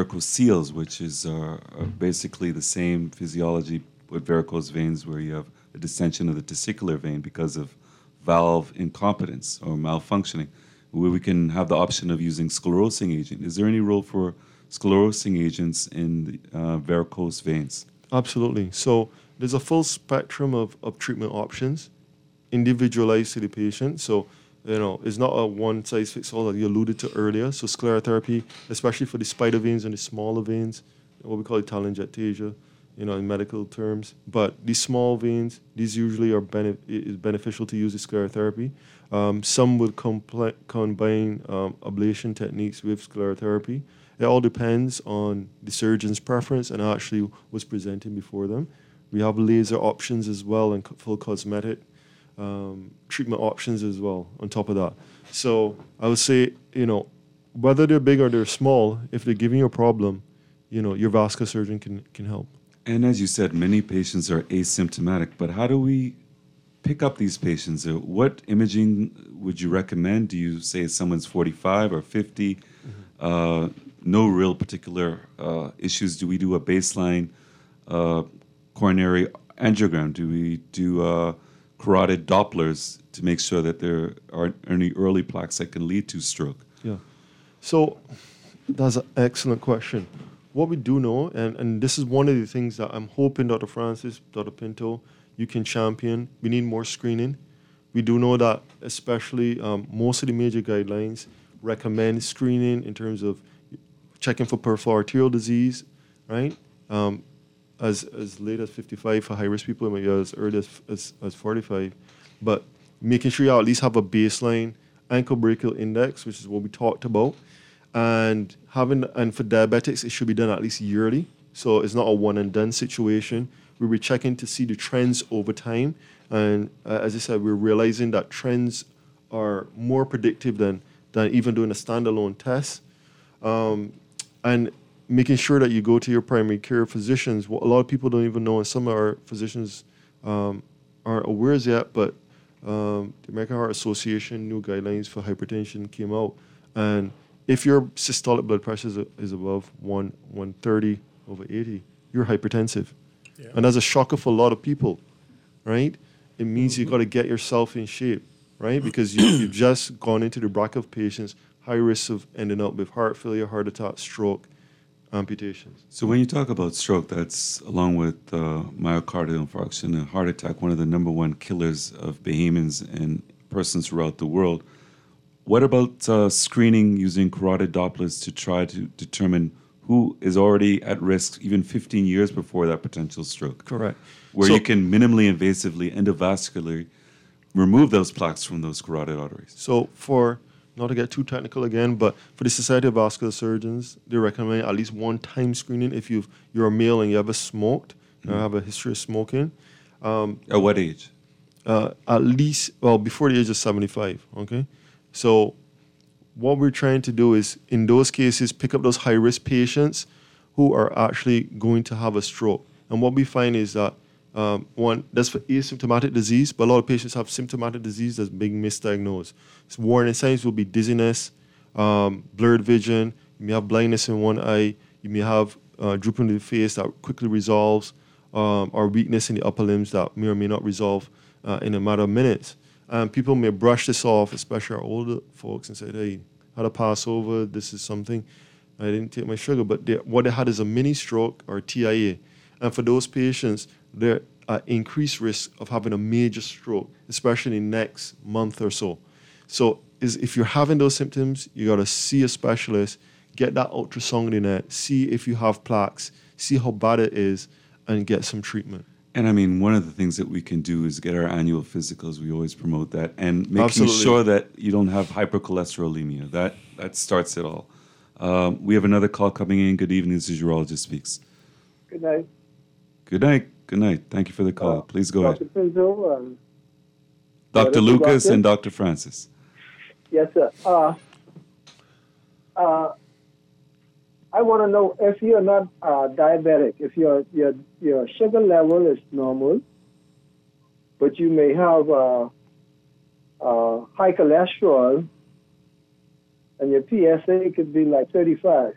seals, which is basically the same physiology with varicose veins, where you have a distension of the testicular vein because of valve incompetence or malfunctioning, where we can have the option of using sclerosing agent. Is there any role for sclerosing agents in the, varicose veins? Absolutely. So there's a full spectrum of treatment options, individualized to the patient. So, it's not a one-size-fits-all that you alluded to earlier. So sclerotherapy, especially for the spider veins and the smaller veins, what we call telangiectasia, in medical terms. But these small veins, these usually are beneficial to use the sclerotherapy. Some would combine ablation techniques with sclerotherapy. It all depends on the surgeon's preference and actually what's presenting before them. We have laser options as well and full cosmetic treatment options as well on top of that. So I would say, whether they're big or they're small, if they're giving you a problem, your vascular surgeon can help. And as you said, many patients are asymptomatic, but how do we pick up these patients? What imaging would you recommend? Do you say someone's 45 or 50? No real particular issues. Do we do a baseline coronary angiogram? Do we do carotid Dopplers to make sure that there aren't any early plaques that can lead to stroke? Yeah. So that's an excellent question. What we do know, and this is one of the things that I'm hoping Dr. Francis, Dr. Pinto, you can champion, we need more screening. We do know that especially most of the major guidelines recommend screening in terms of checking for peripheral arterial disease, right? As late as 55 for high-risk people, maybe as early as 45. But making sure you at least have a baseline ankle brachial index, which is what we talked about. And for diabetics, it should be done at least yearly. So it's not a one-and-done situation. We'll be checking to see the trends over time. And as I said, we're realizing that trends are more predictive than even doing a standalone test. And making sure that you go to your primary care physicians. What a lot of people don't even know, and some of our physicians aren't aware as yet, but the American Heart Association new guidelines for hypertension came out. And if your systolic blood pressure is above 130 over 80, you're hypertensive. Yeah. And that's a shocker for a lot of people, right? It means you've got to get yourself in shape, right? Because you've just gone into the bracket of patients high risk of ending up with heart failure, heart attack, stroke, amputations. So when you talk about stroke, that's along with myocardial infarction and heart attack, one of the number one killers of Bahamians and persons throughout the world. What about screening using carotid Dopplers to try to determine who is already at risk even 15 years before that potential stroke? Correct. Where you can minimally invasively, endovascularly remove those plaques from those carotid arteries. So not to get too technical again, but for the Society of Vascular Surgeons, they recommend at least one-time screening if you're a male and you ever smoked, or have a history of smoking. At what age? At least, before the age of 75, okay? So what we're trying to do is, in those cases, pick up those high-risk patients who are actually going to have a stroke. And what we find is that, that's for asymptomatic disease, but a lot of patients have symptomatic disease that's being misdiagnosed. So warning signs will be dizziness, blurred vision, you may have blindness in one eye, you may have drooping of the face that quickly resolves, or weakness in the upper limbs that may or may not resolve in a matter of minutes. And people may brush this off, especially our older folks, and say, hey, I had a Passover, this is something, I didn't take my sugar, but what they had is a mini stroke or TIA. And for those patients, they're at increased risk of having a major stroke, especially in the next month or so. So if you're having those symptoms, you got to see a specialist, get that ultrasound in it, see if you have plaques, see how bad it is, and get some treatment. And I mean, one of the things that we can do is get our annual physicals. We always promote that. And making Absolutely. Sure that you don't have hypercholesterolemia. That starts it all. We have another call coming in. Good evening. This is Urologist Speaks. Good night. Good night. Good night. Thank you for the call. Please go ahead. Dr. Pinto, Dr. Lucas and Dr. Francis. Yes, sir. I want to know if you're not diabetic, if your sugar level is normal, but you may have high cholesterol, and your PSA could be like 35.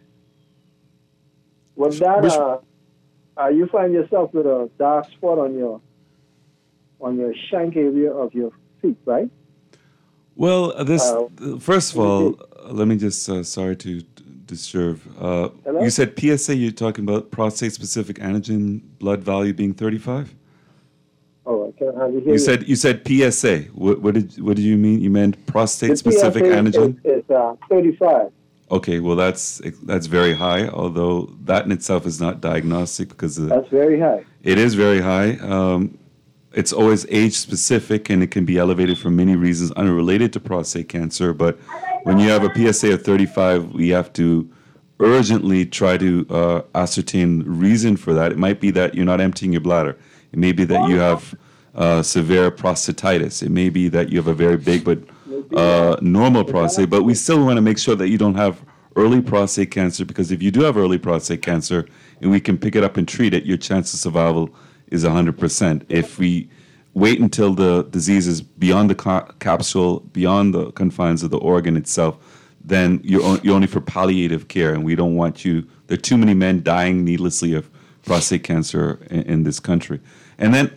Was that you find yourself with a dark spot on your on your shank area of your feet, right? Well, first of all, let me just, sorry to disturb. Hello? You said PSA, you're talking about prostate-specific antigen blood value being 35? Oh, I can't hardly hear you. You said PSA. What did you mean? You meant prostate-specific antigen? It's 35. Okay, well that's very high. Although that in itself is not diagnostic because That's very high. it is very high. It's always age-specific, and it can be elevated for many reasons unrelated to prostate cancer. But when you have a PSA of 35, we have to urgently try to ascertain the reason for that. It might be that you're not emptying your bladder. It may be that you have severe prostatitis. It may be that you have a very big but normal prostate. But we still want to make sure that you don't have early prostate cancer, because if you do have early prostate cancer and we can pick it up and treat it, your chance of survival is 100%. If we wait until the disease is beyond the capsule, beyond the confines of the organ itself, then you're only for palliative care, and we don't want you. There are too many men dying needlessly of prostate cancer in this country. And then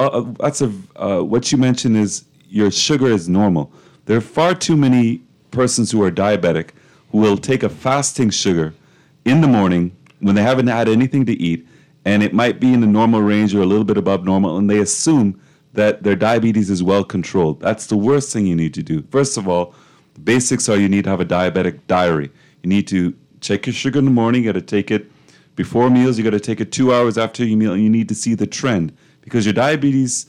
what you mentioned is your sugar is normal. There are far too many persons who are diabetic who will take a fasting sugar in the morning when they haven't had anything to eat, and it might be in the normal range or a little bit above normal, and they assume that their diabetes is well controlled. That's the worst thing you need to do. First of all, the basics are you need to have a diabetic diary. You need to check your sugar in the morning. You got to take it before meals. You got to take it 2 hours after your meal, and you need to see the trend, because your diabetes,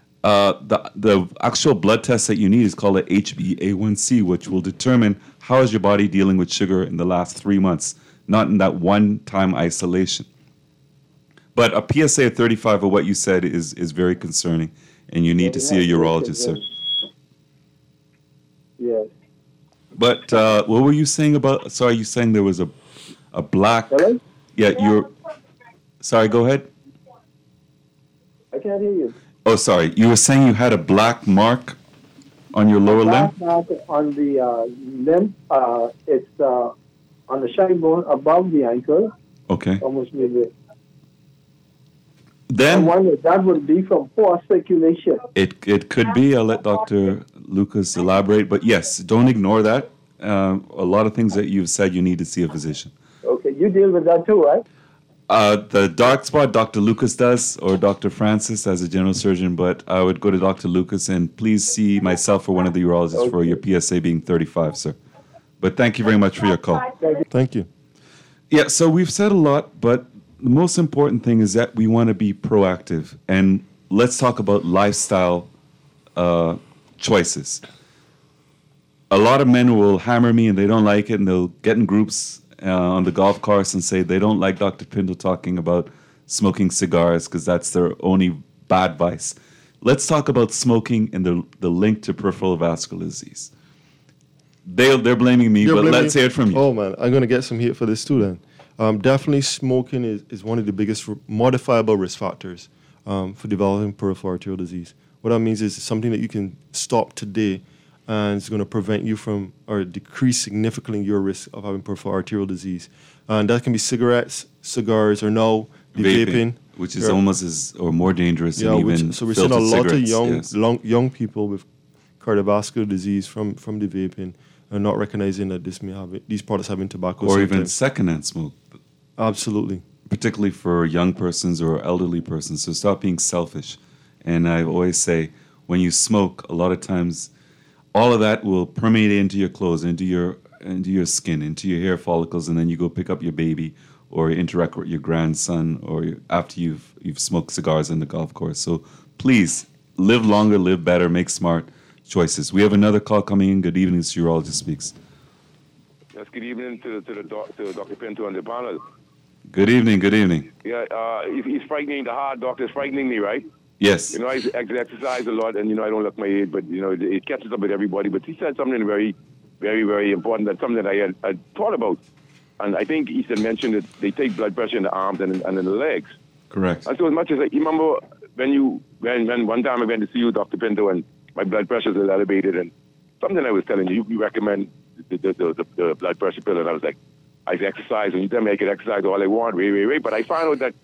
the actual blood test that you need is called a HbA1c, which will determine how is your body dealing with sugar in the last 3 months, not in that one-time isolation. But a PSA of 35 of what you said is very concerning, and you need to see a urologist, sir. Yes. But what were you saying about? Sorry, you saying there was a black? Hello? Yeah, you're. Sorry, go ahead. I can't hear you. Oh, sorry. You were saying you had a black mark on your lower limb? Black mark on the limb. It's on the shin bone above the ankle. Okay. Almost midway. Then I wonder if that would be from poor circulation. it could be. I'll let Dr. Lucas elaborate. But yes, don't ignore that. A lot of things that you've said, you need to see a physician. Okay, you deal with that too, right? The dark spot, Dr. Lucas does, or Dr. Francis as a general surgeon, but I would go to Dr. Lucas, and please see myself or one of the urologists for your PSA being 35, sir. But thank you very much for your call. Thank you. Yeah, so we've said a lot, but the most important thing is that we want to be proactive, and let's talk about lifestyle choices. A lot of men will hammer me and they don't like it, and they'll get in groups on the golf course and say they don't like Dr. Pinto talking about smoking cigars because that's their only bad vice. Let's talk about smoking and the link to peripheral vascular disease. They're blaming me, but let's hear it from you. Oh, man, I'm going to get some heat for this too then. Definitely smoking is one of the biggest modifiable risk factors for developing peripheral arterial disease. What that means is it's something that you can stop today, and it's going to prevent you from or decrease significantly your risk of having peripheral arterial disease. And that can be cigarettes, cigars, or now vaping. Which is almost as or more dangerous than even so we're seeing a lot of cigarettes, young people with cardiovascular disease from the vaping and not recognizing that these products having tobacco. Or even secondhand smoke. Absolutely. Particularly for young persons or elderly persons. So stop being selfish. And I always say, when you smoke, a lot of times, all of that will permeate into your clothes, into your skin, into your hair follicles, and then you go pick up your baby or interact with your grandson or after you've smoked cigars in the golf course. So please, live longer, live better, make smart choices. We have another call coming in. Good evening, this urologist speaks. Yes, good evening to Dr. Pinto on the panel. Good evening, good evening. Yeah, he's frightening, the heart doctor's frightening me, right? Yes. I exercise a lot, and, I don't look my age, but, it catches up with everybody. But he said something very, very, very important, that's something that I had thought about. And I think he said mentioned that they take blood pressure in the arms and in the legs. Correct. And so as much as you remember when one time I went to see you, Dr. Pinto, and my blood pressure was elevated, and something I was telling you recommend the blood pressure pill, and I was like, I exercise, and you tell me I can exercise all I want, wait. But I found out that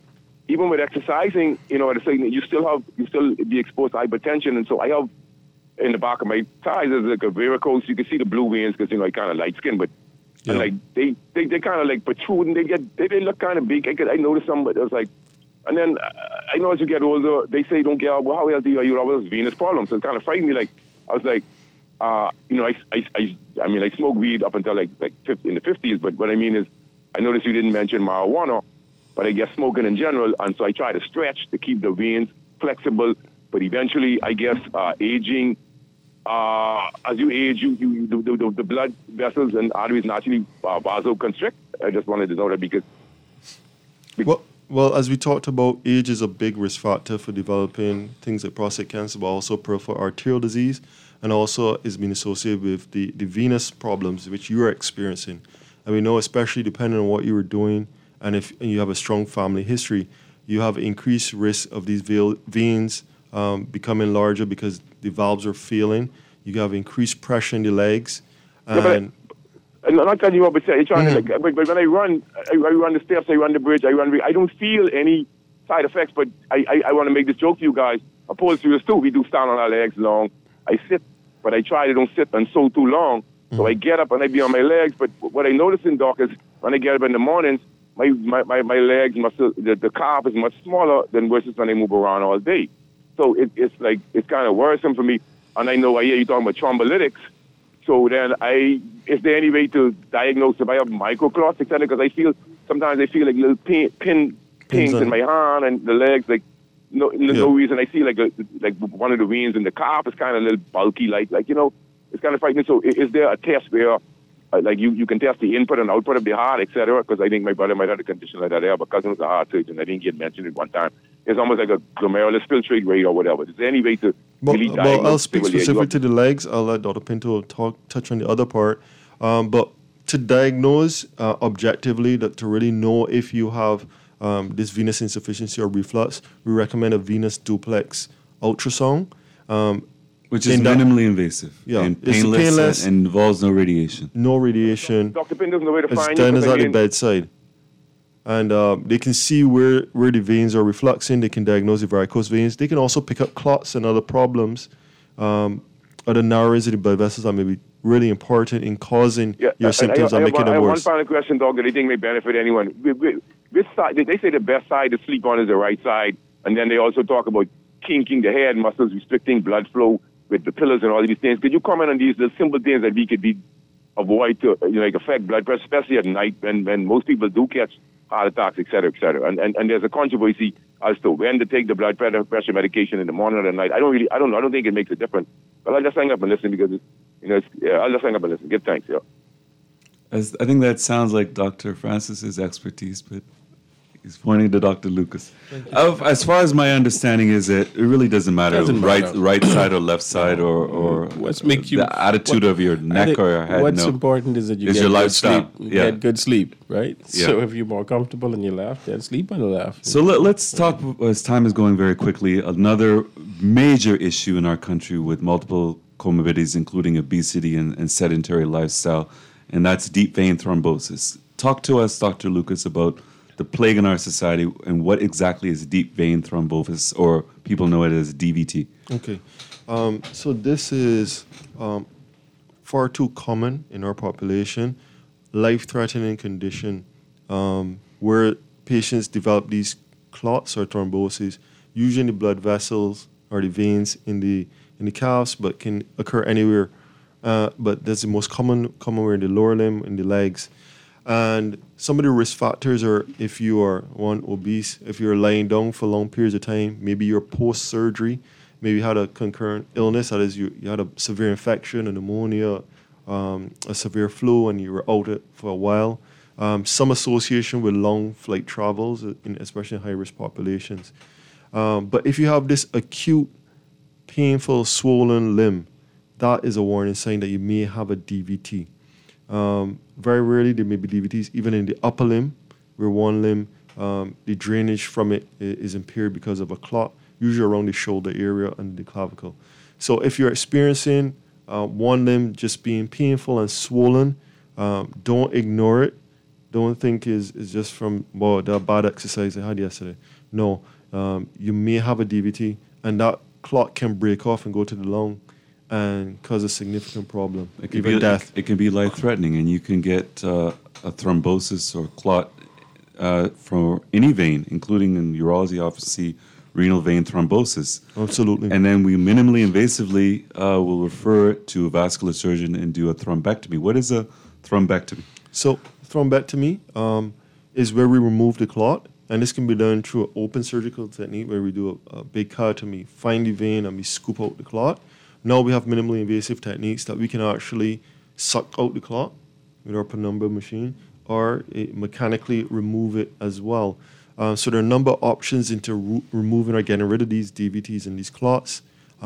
even with exercising, you know, at a certain, you still be exposed to hypertension. And so I have in the back of my thighs, there's like a varicose. You can see the blue veins because, you know, I kind of light skin, but and like they kind of like protrude and they look kind of big. I noticed some, but it was like, and then I know as you get older, they say don't get out. Well, how healthy are you? I was venous problems. So it kind of frightened me. Like I was like, you know, I mean, I smoked weed up until like in the 50s. But what I mean is, I noticed you didn't mention marijuana, but I guess smoking in general. And so I try to stretch to keep the veins flexible. But eventually, I guess aging. As you age, the blood vessels and arteries naturally vasoconstrict. I just wanted to know that because well, as we talked about, age is a big risk factor for developing things like prostate cancer, but also peripheral arterial disease, and also is being associated with the venous problems which you are experiencing. And we know, especially depending on what you were doing, and if you have a strong family history, you have increased risk of these veins becoming larger because the valves are failing. You have increased pressure in the legs. And I'm not telling you what, but you're trying to like, but when I run the steps, I run the bridge, I don't feel any side effects, but I want to make this joke to you guys. Opposed to us too, we do stand on our legs long. I sit, but I try to don't sit and so too long. So I get up and I be on my legs, but what I notice in Doc is when I get up in the mornings, my legs, the calf is much smaller than versus when I move around all day. So it's kind of worrisome for me. And I know I hear you talking about thrombolytics. So then is there any way to diagnose if I have microclots, etc.? Because sometimes I feel like little pins in my hand and the legs, like no reason. I see like one of the veins in the calf is kind of a little bulky, like you know, it's kind of frightening. So is there a test where like you can test the input and output of the heart, etc.? Because I think my brother might have a condition like that. I have a cousin who's a heart surgeon. I think he had mentioned it one time. It's almost like a glomerulus filtrate rate or whatever. Is there any way to really diagnose? Well, I'll speak specifically to the legs. I'll let Dr. Pinto touch on the other part. But to diagnose objectively, to really know if you have this venous insufficiency or reflux, we recommend a venous duplex ultrasound. Which is minimally invasive and painless and involves no radiation. No radiation. Dr. Pinto doesn't know where to find you. It's done at the bedside. And they can see where the veins are refluxing. They can diagnose the varicose veins. They can also pick up clots and other problems. Other narrows of the blood vessels that may be really important in causing your symptoms and making them worse. I have one final question, Doc, that I think may benefit anyone. Which side, they say the best side to sleep on is the right side. And then they also talk about kinking the head muscles, restricting blood flow with the pillows and all these things. Could you comment on these simple things that we could avoid to like affect blood pressure, especially at night when most people do catch heart attacks, et cetera, et cetera. And there's a controversy as to when to take the blood pressure medication in the morning or the night. I don't think it makes a difference. But I'll just hang up and listen because I'll just hang up and listen. Give thanks, I think that sounds like Dr. Francis's expertise, but he's pointing to Dr. Lucas. As far as my understanding is, it really doesn't matter right side or left side or what's make you the attitude of your neck or your head. What's important is that you get your good lifestyle. sleep. You get good sleep, right? Yeah. So if you're more comfortable on your left, then sleep on the left. So let's talk, as time is going very quickly, another major issue in our country with multiple comorbidities, including obesity and sedentary lifestyle, and that's deep vein thrombosis. Talk to us, Dr. Lucas, about the plague in our society and what exactly is deep vein thrombosis, or people know it as DVT. Okay. So this is far too common in our population, life-threatening condition where patients develop these clots or thrombosis, usually in the blood vessels or the veins in the calves, but can occur anywhere. But that's the most common where in the lower limb, in the legs. And some of the risk factors are if you are, obese, if you're lying down for long periods of time, maybe you're post-surgery, maybe you had a concurrent illness, that is you had a severe infection, a pneumonia, a severe flu, and you were out for a while. Some association with long flight travels, especially in high-risk populations. But if you have this acute, painful, swollen limb, that is a warning sign that you may have a DVT. Very rarely there may be DVTs even in the upper limb, where one limb, the drainage from it is impaired because of a clot, usually around the shoulder area and the clavicle. So if you're experiencing one limb just being painful and swollen, don't ignore it. Don't think is just from the bad exercise I had yesterday. No, you may have a DVT, and that clot can break off and go to the lung and cause a significant problem, even death. It can be life-threatening, and you can get a thrombosis or clot from any vein, including in urology, obviously, renal vein thrombosis. Absolutely. And then we minimally invasively will refer it to a vascular surgeon and do a thrombectomy. What is a thrombectomy? So thrombectomy is where we remove the clot, and this can be done through an open surgical technique where we do a big cautomy, find the vein, and we scoop out the clot. Now we have minimally invasive techniques that we can actually suck out the clot with our Penumbra machine or mechanically remove it as well. So there are a number of options into removing or getting rid of these DVTs and these clots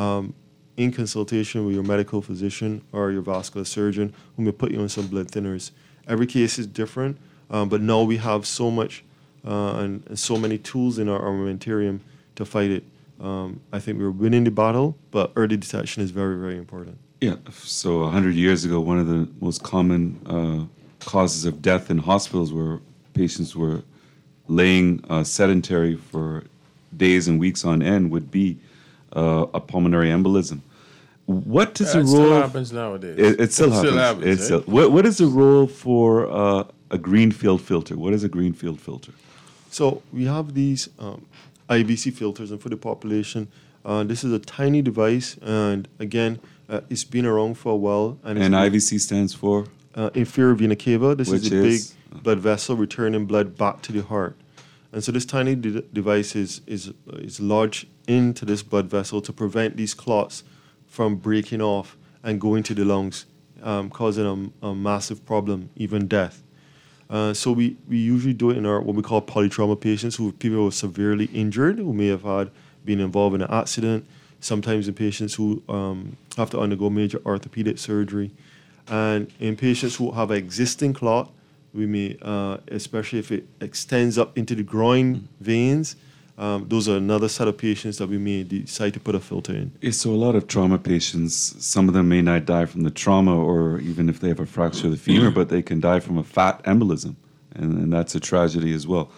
in consultation with your medical physician or your vascular surgeon who may put you on some blood thinners. Every case is different, but now we have so much and so many tools in our armamentarium to fight it. I think we're winning the battle, but early detection is very, very important. Yeah, so 100 years ago, one of the most common causes of death in hospitals where patients were laying sedentary for days and weeks on end would be a pulmonary embolism. What is the role? It still happens nowadays. It still happens. What is the role for a greenfield filter? What is a greenfield filter? So we have these IVC filters, and for the population, this is a tiny device, and again, it's been around for a while. And IVC stands for? Inferior vena cava. This is a big is? blood vessel returning blood back to the heart. And so this tiny device is lodged into this blood vessel to prevent these clots from breaking off and going to the lungs, causing a massive problem, even death. So we usually do it in our what we call polytrauma patients, people who are severely injured, who may have been involved in an accident, sometimes in patients who have to undergo major orthopedic surgery. And in patients who have an existing clot, we may, especially if it extends up into the groin veins, those are another set of patients that we may decide to put a filter in. Yeah, so a lot of trauma patients, some of them may not die from the trauma or even if they have a fracture of the femur, but they can die from a fat embolism, and that's a tragedy as well.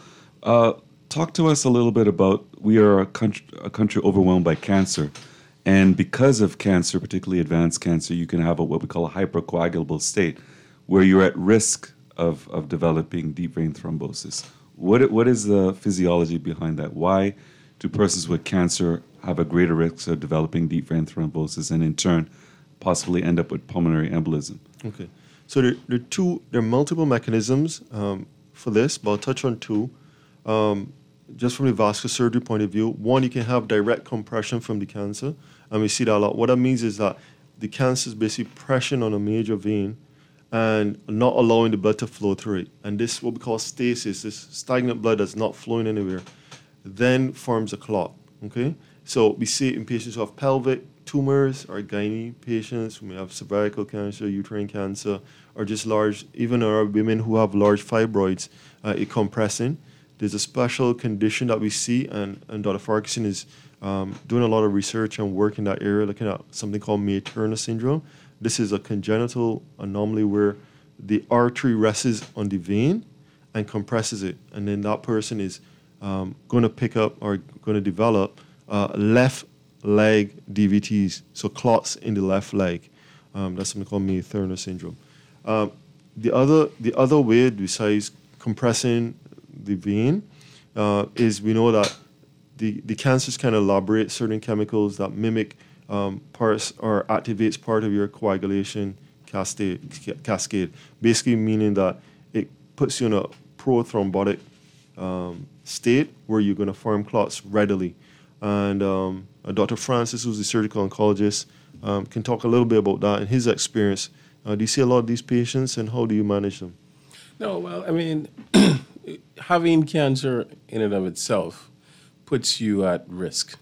Talk to us a little bit about, we are a country overwhelmed by cancer, and because of cancer, particularly advanced cancer, you can have what we call a hypercoagulable state, where you're at risk of developing deep vein thrombosis. What is the physiology behind that? Why do persons with cancer have a greater risk of developing deep vein thrombosis and in turn possibly end up with pulmonary embolism? Okay, so there are multiple mechanisms for this, but I'll touch on two. Just from the vascular surgery point of view, one, you can have direct compression from the cancer, and we see that a lot. What that means is that the cancer is basically pressing on a major vein and not allowing the blood to flow through it. And this, what we call stasis, this stagnant blood that's not flowing anywhere, then forms a clot, okay? So we see it in patients who have pelvic tumors or gynae patients who may have cervical cancer, uterine cancer, or just large, even our women who have large fibroids, it compressing. There's a special condition that we see, and Dr. Farquharson is doing a lot of research and work in that area, looking at something called May-Turner syndrome. This is a congenital anomaly where the artery rests on the vein and compresses it, and then that person is going to pick up or going to develop left leg DVTs, so clots in the left leg. That's something called May-Turner syndrome. The other way, besides compressing the vein, is we know that the cancers can elaborate certain chemicals that mimic parts or activates part of your coagulation cascade, basically meaning that it puts you in a prothrombotic state where you're going to form clots readily. And Dr. Francis, who's the surgical oncologist, can talk a little bit about that and his experience. Do you see a lot of these patients, and how do you manage them? No, well, I mean, having cancer in and of itself puts you at risk.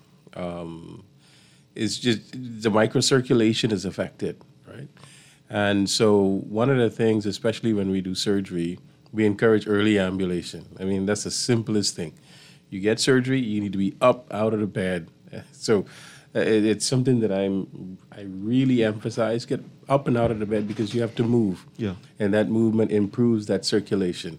It's just the microcirculation is affected, right? And so one of the things, especially when we do surgery, we encourage early ambulation. I mean, that's the simplest thing. You get surgery, you need to be up out of the bed. So it's something that I really emphasize. Get up and out of the bed because you have to move. Yeah. And that movement improves that circulation.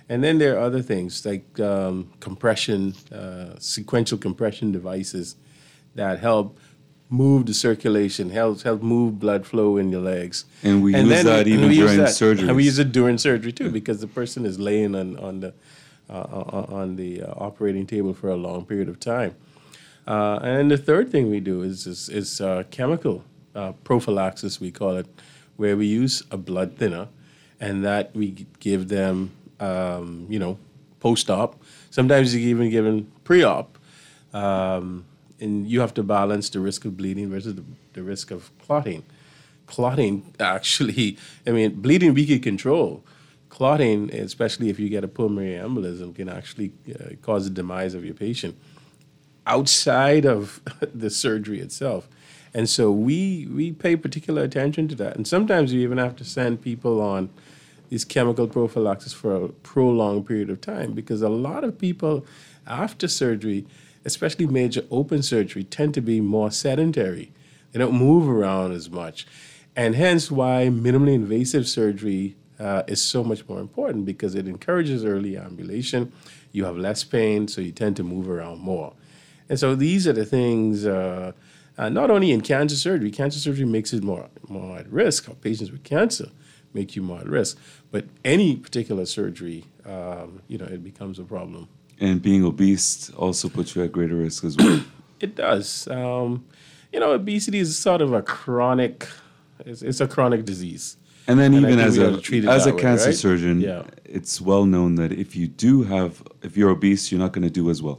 And then there are other things like compression, sequential compression devices that help move the circulation, help move blood flow in your legs. And we use that even during surgery. And we use it during surgery too, because the person is laying on the operating table for a long period of time. And the third thing we do is chemical prophylaxis, we call it, where we use a blood thinner, and that we give them, post-op. Sometimes you even given pre-op. And you have to balance the risk of bleeding versus the risk of clotting. Clotting, actually, bleeding we can control. Clotting, especially if you get a pulmonary embolism, can actually cause the demise of your patient outside of the surgery itself. And so we pay particular attention to that. And sometimes we even have to send people on these chemical prophylaxis for a prolonged period of time, because a lot of people after surgery, especially major open surgery, tend to be more sedentary. They don't move around as much. And hence why minimally invasive surgery is so much more important, because it encourages early ambulation. You have less pain, so you tend to move around more. And so these are the things, not only in cancer surgery makes it more at risk. Patients with cancer make you more at risk. But any particular surgery, it becomes a problem. And being obese also puts you at greater risk as well. It does. Obesity is sort of a chronic, it's a chronic disease. And then even as a way, cancer right? surgeon, it's well known that if you're obese, you're not going to do as well.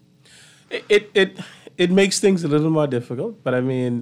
It makes things a little more difficult, but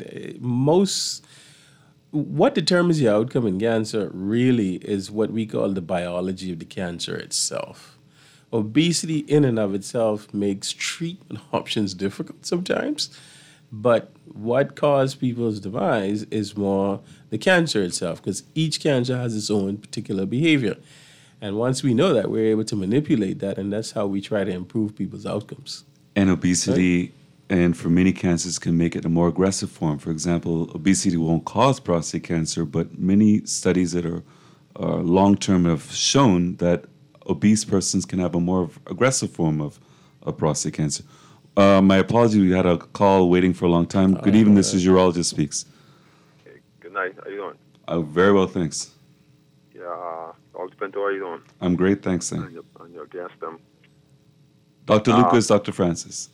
what determines the outcome in cancer really is what we call the biology of the cancer itself. Obesity in and of itself makes treatment options difficult sometimes, but what caused people's demise is more the cancer itself, because each cancer has its own particular behavior. And once we know that, we're able to manipulate that, and that's how we try to improve people's outcomes. And obesity, and for many cancers, can make it a more aggressive form. For example, obesity won't cause prostate cancer, but many studies that are long-term have shown that obese persons can have a more aggressive form of prostate cancer. My apologies, we had a call waiting for a long time. Good evening, this is Urologist Speaks. Hey, good night, how you doing? Very well, thanks. Yeah, Dr. Pinto, how you doing? I'm great, thanks, Sam. And your guest, Dr. Lucas, Dr. Francis.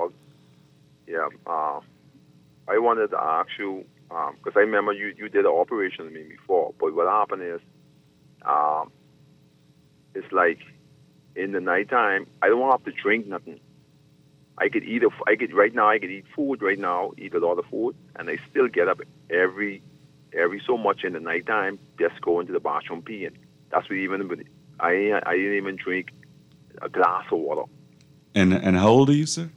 I wanted to ask you, because I remember you did an operation on me before, but what happened is, it's like in the nighttime, I don't have to drink nothing. I could eat food right now, eat a lot of food, and I still get up every so much in the nighttime, just go into the bathroom peeing. That's what I didn't even drink a glass of water. And how old are you, sir?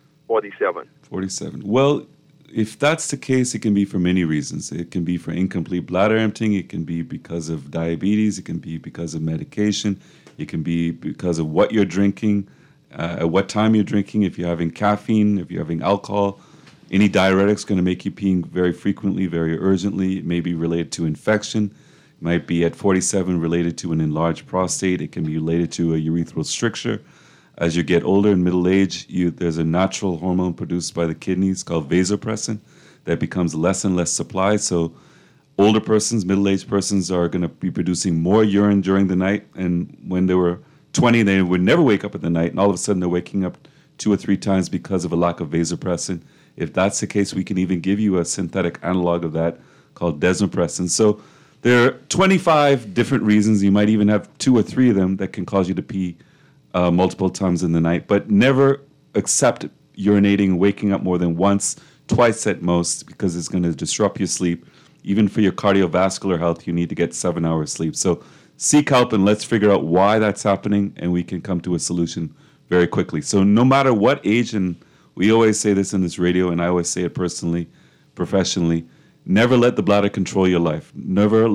47. 47. Well, if that's the case, it can be for many reasons. It can be for incomplete bladder emptying. It can be because of diabetes. It can be because of medication. It can be because of what you're drinking, at what time you're drinking. If you're having caffeine, if you're having alcohol, any diuretic's going to make you peeing very frequently, very urgently. It may be related to infection. It might be at 47 related to an enlarged prostate. It can be related to a urethral stricture. As you get older in middle age, there's a natural hormone produced by the kidneys called vasopressin that becomes less and less supply. So older persons, middle-aged persons are going to be producing more urine during the night. And when they were 20, they would never wake up in the night. And all of a sudden, they're waking up 2 or 3 times because of a lack of vasopressin. If that's the case, we can even give you a synthetic analog of that called desmopressin. So there are 25 different reasons. You might even have 2 or 3 of them that can cause you to pee multiple times in the night, but never accept urinating and waking up more than once, twice at most, because it's going to disrupt your sleep. Even for your cardiovascular health, you need to get 7 hours sleep. So seek help and let's figure out why that's happening, and we can come to a solution very quickly. So no matter what age, and we always say this in this radio, and I always say it personally, professionally, never let the bladder control your life. Never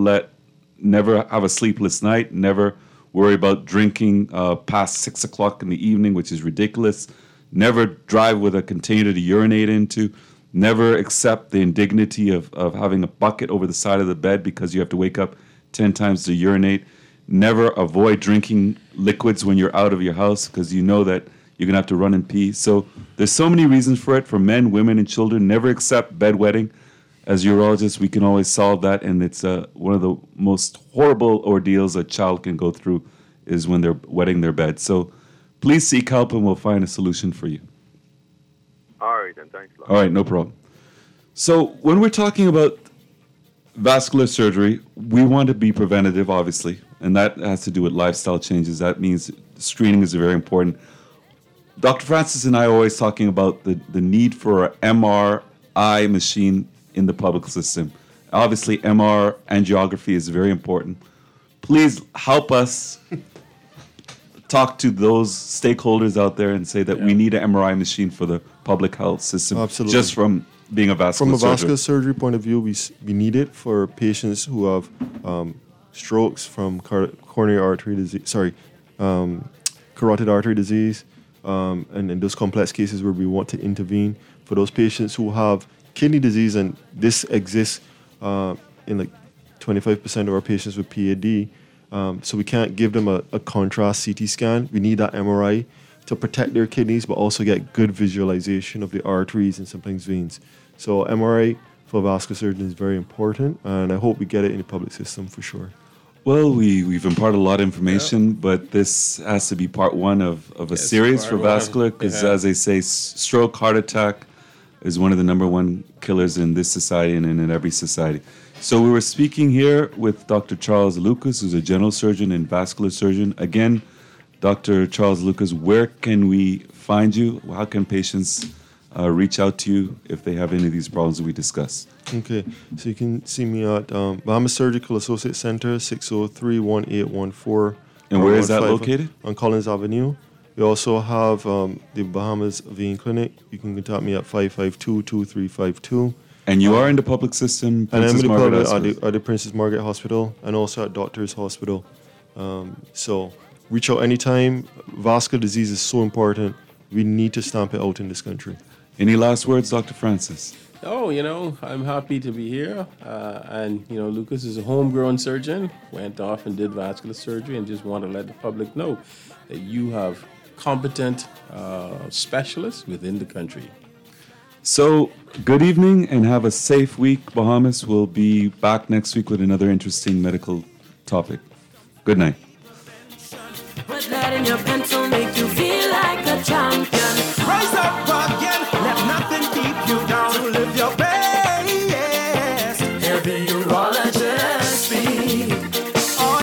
have a sleepless night. Never worry about drinking past 6 o'clock in the evening, which is ridiculous. Never drive with a container to urinate into. Never accept the indignity of having a bucket over the side of the bed because you have to wake up 10 times to urinate. Never avoid drinking liquids when you're out of your house because you know that you're going to have to run and pee. So there's so many reasons for it for men, women, and children. Never accept bedwetting. As urologists, we can always solve that, and it's one of the most horrible ordeals a child can go through is when they're wetting their bed. So please seek help, and we'll find a solution for you. All right, then. Thanks a lot. All right, no problem. So when we're talking about vascular surgery, we want to be preventative, obviously, and that has to do with lifestyle changes. That means screening is very important. Dr. Francis and I are always talking about the need for an MRI machine in the public system. Obviously, MR angiography is very important. Please help us talk to those stakeholders out there and say that we need an MRI machine for the public health system. Absolutely. Just from being a vascular surgeon. From a vascular surgery point of view, we need it for patients who have strokes from coronary artery disease, carotid artery disease, and in those complex cases where we want to intervene. For those patients who have kidney disease, and this exists in like 25% of our patients with PAD, so we can't give them a contrast CT scan. We need that MRI to protect their kidneys, but also get good visualization of the arteries and sometimes veins. So MRI for vascular surgeon is very important, and I hope we get it in the public system for sure. Well, we've imparted a lot of information, but this has to be part one of a series for vascular, because as they say, stroke, heart attack is one of the number one killers in this society and in every society. So we were speaking here with Dr. Charles Lucas, who's a general surgeon and vascular surgeon. Again, Dr. Charles Lucas, where can we find you? How can patients reach out to you if they have any of these problems that we discussed? Okay, so you can see me at Bahamas Surgical Associate Center, 603-1814. And where is that located? On Collins Avenue. We also have the Bahamas Vein Clinic. You can contact me at 552-2352. And you are in the public system, Princess Margaret at the Princess Margaret Hospital, and also at Doctors Hospital. So reach out anytime. Vascular disease is so important. We need to stamp it out in this country. Any last words, Dr. Francis? Oh, I'm happy to be here. And, Lucas is a homegrown surgeon, went off and did vascular surgery, and just want to let the public know that you have competent specialists within the country. So, good evening and have a safe week, Bahamas. We'll be back next week with another interesting medical topic. Good night. Put that in your pencil, make